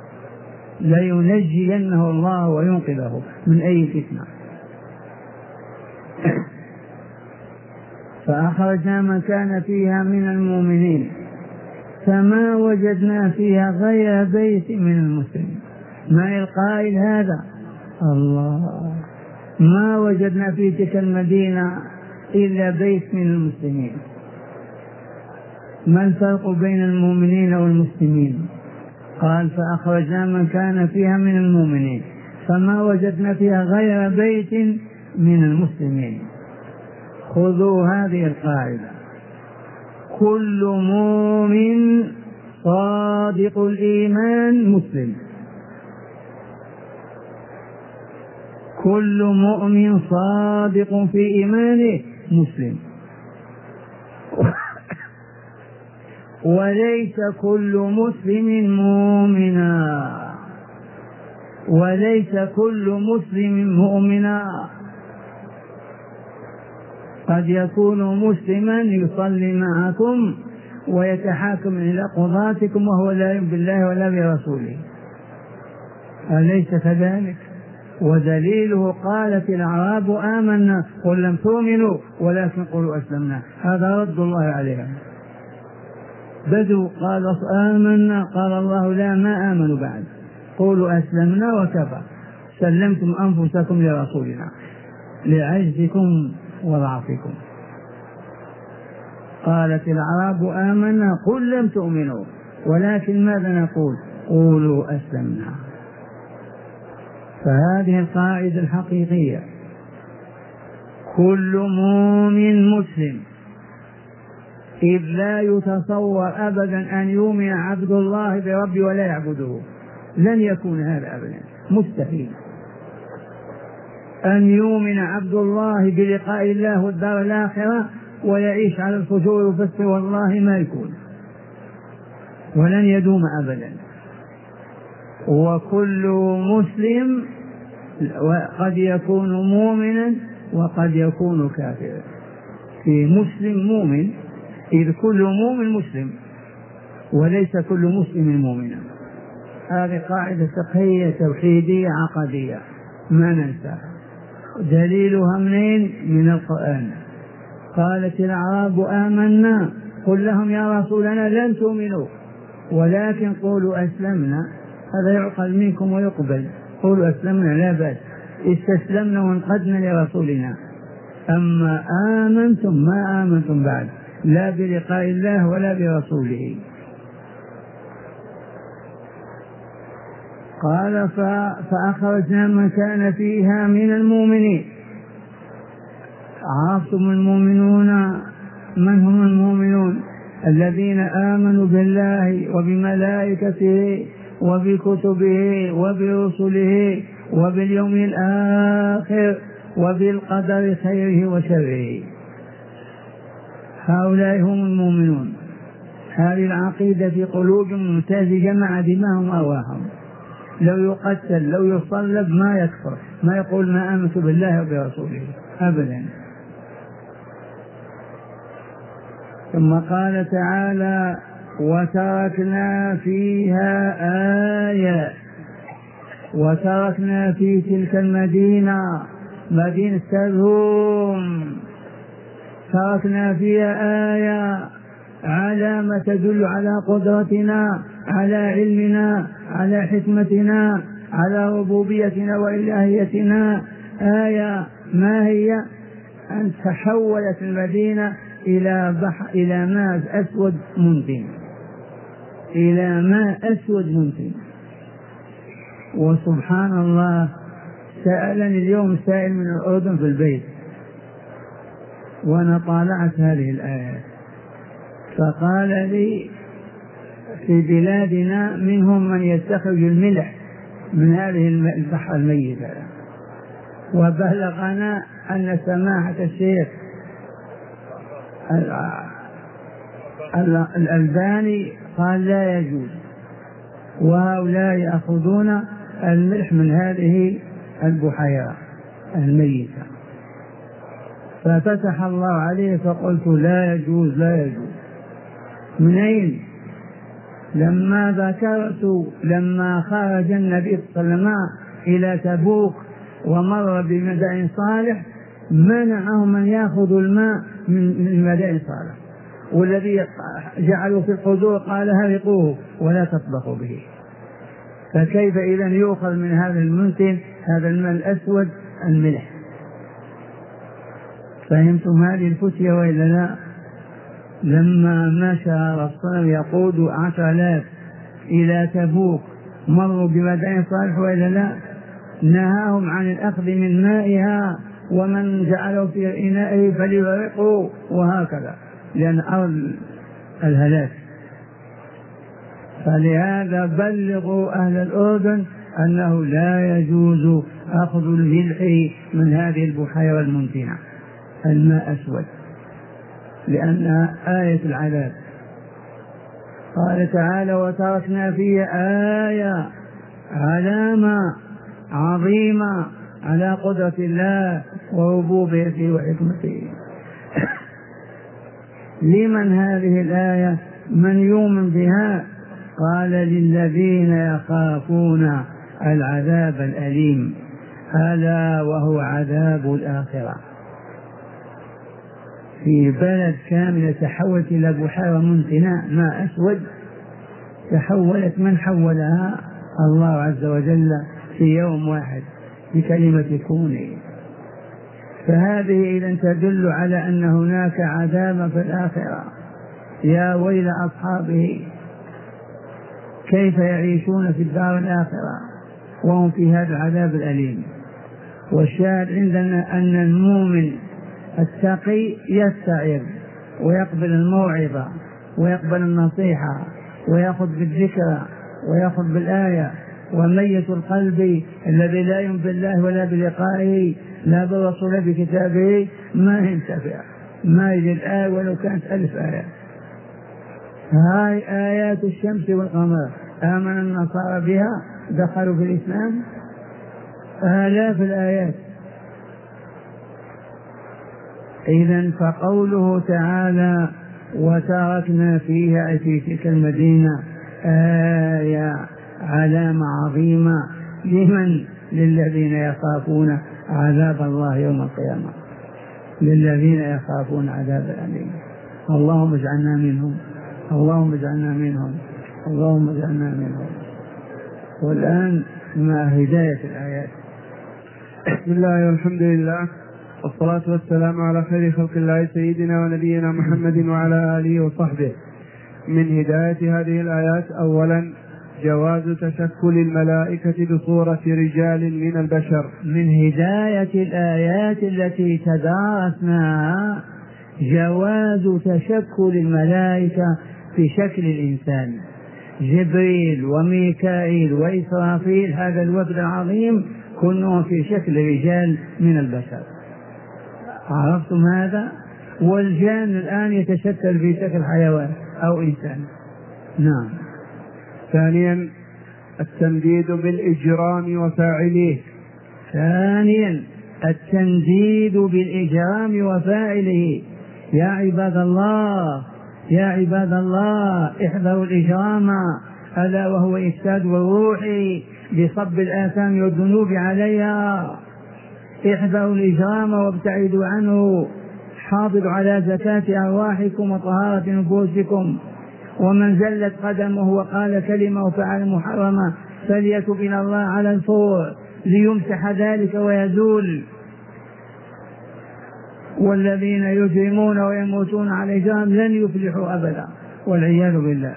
لينجينه الله وينقذه من أي فتنة. فأخرجنا من كان فيها من المؤمنين فما وجدنا فيها غير بيت من المسلمين. ما القائل هذا؟ الله. ما وجدنا في تلك المدينة إلا بيت من المسلمين. ما الفرق بين المؤمنين والمسلمين؟ قال فأخرجنا من كان فيها من المؤمنين فما وجدنا فيها غير بيت من المسلمين. خذوا هذه القاعدة: كل مؤمن صادق الإيمان مسلم، كل مؤمن صادق في إيمانه مسلم. وليس كل مسلم مؤمنا، وليس كل مسلم مؤمنا. قد يكون مسلما يصلي معكم ويتحاكم إلى قضاتكم وهو لا يؤمن بالله ولا برسوله، أليس كذلك؟ ودليله قالت الأعراب آمنا قل لم تؤمنوا ولكن قولوا أسلمنا، هذا رد الله عليهم. بدوا قال آمنا، قال الله لا ما آمنوا بعد، قولوا أسلمنا وكفى، سلمتم أنفسكم لرسولنا لعجزكم وضعفكم. قالت الأعراب آمنا قل لم تؤمنوا ولكن ماذا نقول؟ قولوا أسلمنا. فهذه القاعدة الحقيقية، كل مؤمن مسلم، إذ لا يتصور أبدا أن يؤمن عبد الله برب ولا يعبده، لن يكون هذا أبدا، مستحيل أن يؤمن عبد الله بلقاء الله والدار الآخرة ويعيش على الفجور والفسق، والله ما يكون ولن يدوم أبدا. وكل مسلم قد يكون مؤمنا وقد يكون كافرا، في مسلم مؤمن، إذ كل مؤمن مسلم وليس كل مسلم مؤمنا. هذه قاعدة فقهية توحيدية عقدية ما ننساها. دليلها منين؟ من القرآن. قالت الأعراب آمنا قل لهم يا رسولنا لن تؤمنوا ولكن قولوا أسلمنا، هذا يعقل منكم ويقبل، قولوا أسلمنا لا بأس، استسلمنا وانقدنا لرسولنا. أما آمنتم ما آمنتم بعد، لا بلقاء الله ولا برسوله. قال فأخرجنا من كان فيها من المؤمنين. عرفتم المؤمنون من هم المؤمنون؟ الذين آمنوا بالله وبملائكته وبكتبه وبرسله وباليوم الآخر وبالقدر خيره وشره، هؤلاء هم المؤمنون. هذه العقيدة في قلوبهم ممتزجة مع دماءهم وأرواحهم، لو يقتل لو يصلب ما يكفر، ما يقول ما آمنت بالله وبرسوله أبدا. ثم قال تعالى وتركنا فيها آية، وتركنا في تلك المدينة مدينة ترهوم تركنا فيها آية علامة تدل على قدرتنا، على علمنا، على حكمتنا، على ربوبيتنا وإلهيتنا. آية ما هي؟ أن تحولت المدينة إلى بحر، إلى ماء أسود منتن، إلى ماء أسود منتن. وسبحان الله، سألني اليوم سائل من الأردن في البيت وأنا طالعت هذه الآيات، فقال لي في بلادنا منهم من يستخرج الملح من هذه البحر الميت، وبلغنا أن سماحة الشيخ الألباني قال لا يجوز، وهؤلاء يأخذون الملح من هذه البحيرة الميتة. ففتح الله عليه فقلت لا يجوز لا يجوز. من أين؟ لما ذكرت لما خرج النبي صلى الله عليه وسلم إلى تبوك ومر بمدائن صالح منعهم من يأخذوا الماء من مدائن صالح، والذي جعلوا في القدور قال هرقوه ولا تطبخوا به. فكيف إذن يؤخذ من هذا المنتن هذا الماء الأسود الملح؟ فهمتم هذه الفتية وإلا لا؟ لما مشى الرسول يقود عشر آلاف إلى تبوك مروا بمدائن صالح وإلا لا؟ نهاهم عن الأخذ من مائها، ومن جعله في إنائه فليغرقه، وهكذا، لأن أرض الهلاك. فلهذا بلغوا أهل الأردن أنه لا يجوز أخذ الملح من هذه البحيرة الممتنة، الماء أسود، لأنها آية العذاب. قال تعالى: وتركنا فيه آية، علامة عظيمة على قدرة الله وربوبيته وحكمته. لمن هذه الآية؟ من يؤمن بها؟ قال: للذين يخافون العذاب الأليم، ألا وهو عذاب الآخرة. في بلد كامل تحولت إلى بحيرة ممتنة ماء أسود، تحولت، من حولها؟ الله عز وجل في يوم واحد بكلمة كوني. فهذه إذا تدل على أن هناك عذابا في الآخرة. يا ويل أصحابه كيف يعيشون في الدار الآخرة وهم في هذا العذاب الأليم. والشاهد عندنا أن المؤمن التقي يستعظ ويقبل الموعظة ويقبل النصيحة ويأخذ بالذكرى ويأخذ بالآية. وميت القلب الذي لا يؤمن بالله ولا بلقائه لا بالرسول ولا بكتابه ما ينتفع، ما يجي الآية ولو كانت ألف آية. هاي آيات الشمس والقمر آمن النصارى بها دخلوا في الإسلام، آلاف الآيات. إذن فقوله تعالى: وتركنا فيها في تلك المدينة آية، علامة عظيمة. لمن؟ للذين يخافون عذاب الله يوم القيامة، للذين يخافون عذاب الأليم. اللهم اجعلنا منهم، اللهم اجعلنا منهم، اللهم اجعلنا منهم. والآن مع هداية الآيات. بسم الله والحمد لله، والصلاة والسلام على خير خلق الله سيدنا ونبينا محمد وعلى آله وصحبه. من هداية هذه الآيات: أولا جواز تشكل الملائكة بصورة رجال من البشر. من هداية الآيات التي تدارسناها جواز تشكل الملائكة في شكل الإنسان. جبريل وميكائيل وإسرافيل، هذا الوفد العظيم، كلهم في شكل رجال من البشر. عرفتم هذا؟ والجان الآن يتشكل في شكل حيوان أو إنسان. نعم. ثانيا التنديد بالإجرام وفاعليه. ثانيا التنديد بالإجرام وفاعله. يا عباد الله، يا عباد الله، احذروا الإجرام، ألا وهو إفساد الروح بصب الآثام والذنوب عليها. احذروا الإجرام وابتعدوا عنه. حافظوا على زكاة أرواحكم وطهارة نفوسكم. ومن زلت قدمه وقال كلمة وفعل محرمة فليتب إلى الله على الفور ليمسح ذلك ويزول. والذين يجرمون ويموتون على الإجرام لن يفلحوا أبدا، والعياذ بالله.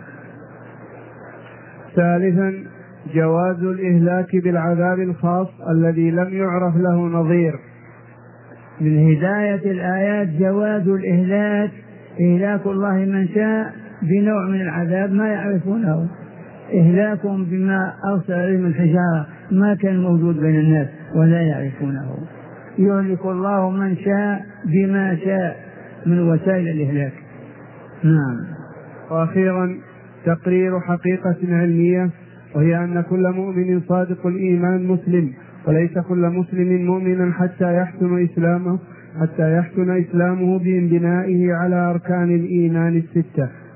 ثالثا جواز الإهلاك بالعذاب الخاص الذي لم يعرف له نظير. من هداية الآيات جواز الإهلاك، إهلاك الله من شاء بنوع من العذاب ما يعرفونه. إهلاكهم بما أرسل عليهم الحجارة ما كان موجود بين الناس ولا يعرفونه. يهلك الله من شاء بما شاء من وسائل الإهلاك. نعم. وأخيرا تقرير حقيقة علمية، وهي أن كل مؤمن صادق الإيمان مسلم، وليس كل مسلم مؤمنا حتى يحسن إسلامه حتى يحسن إسلامه بانبنائه على أركان الإيمان الستة.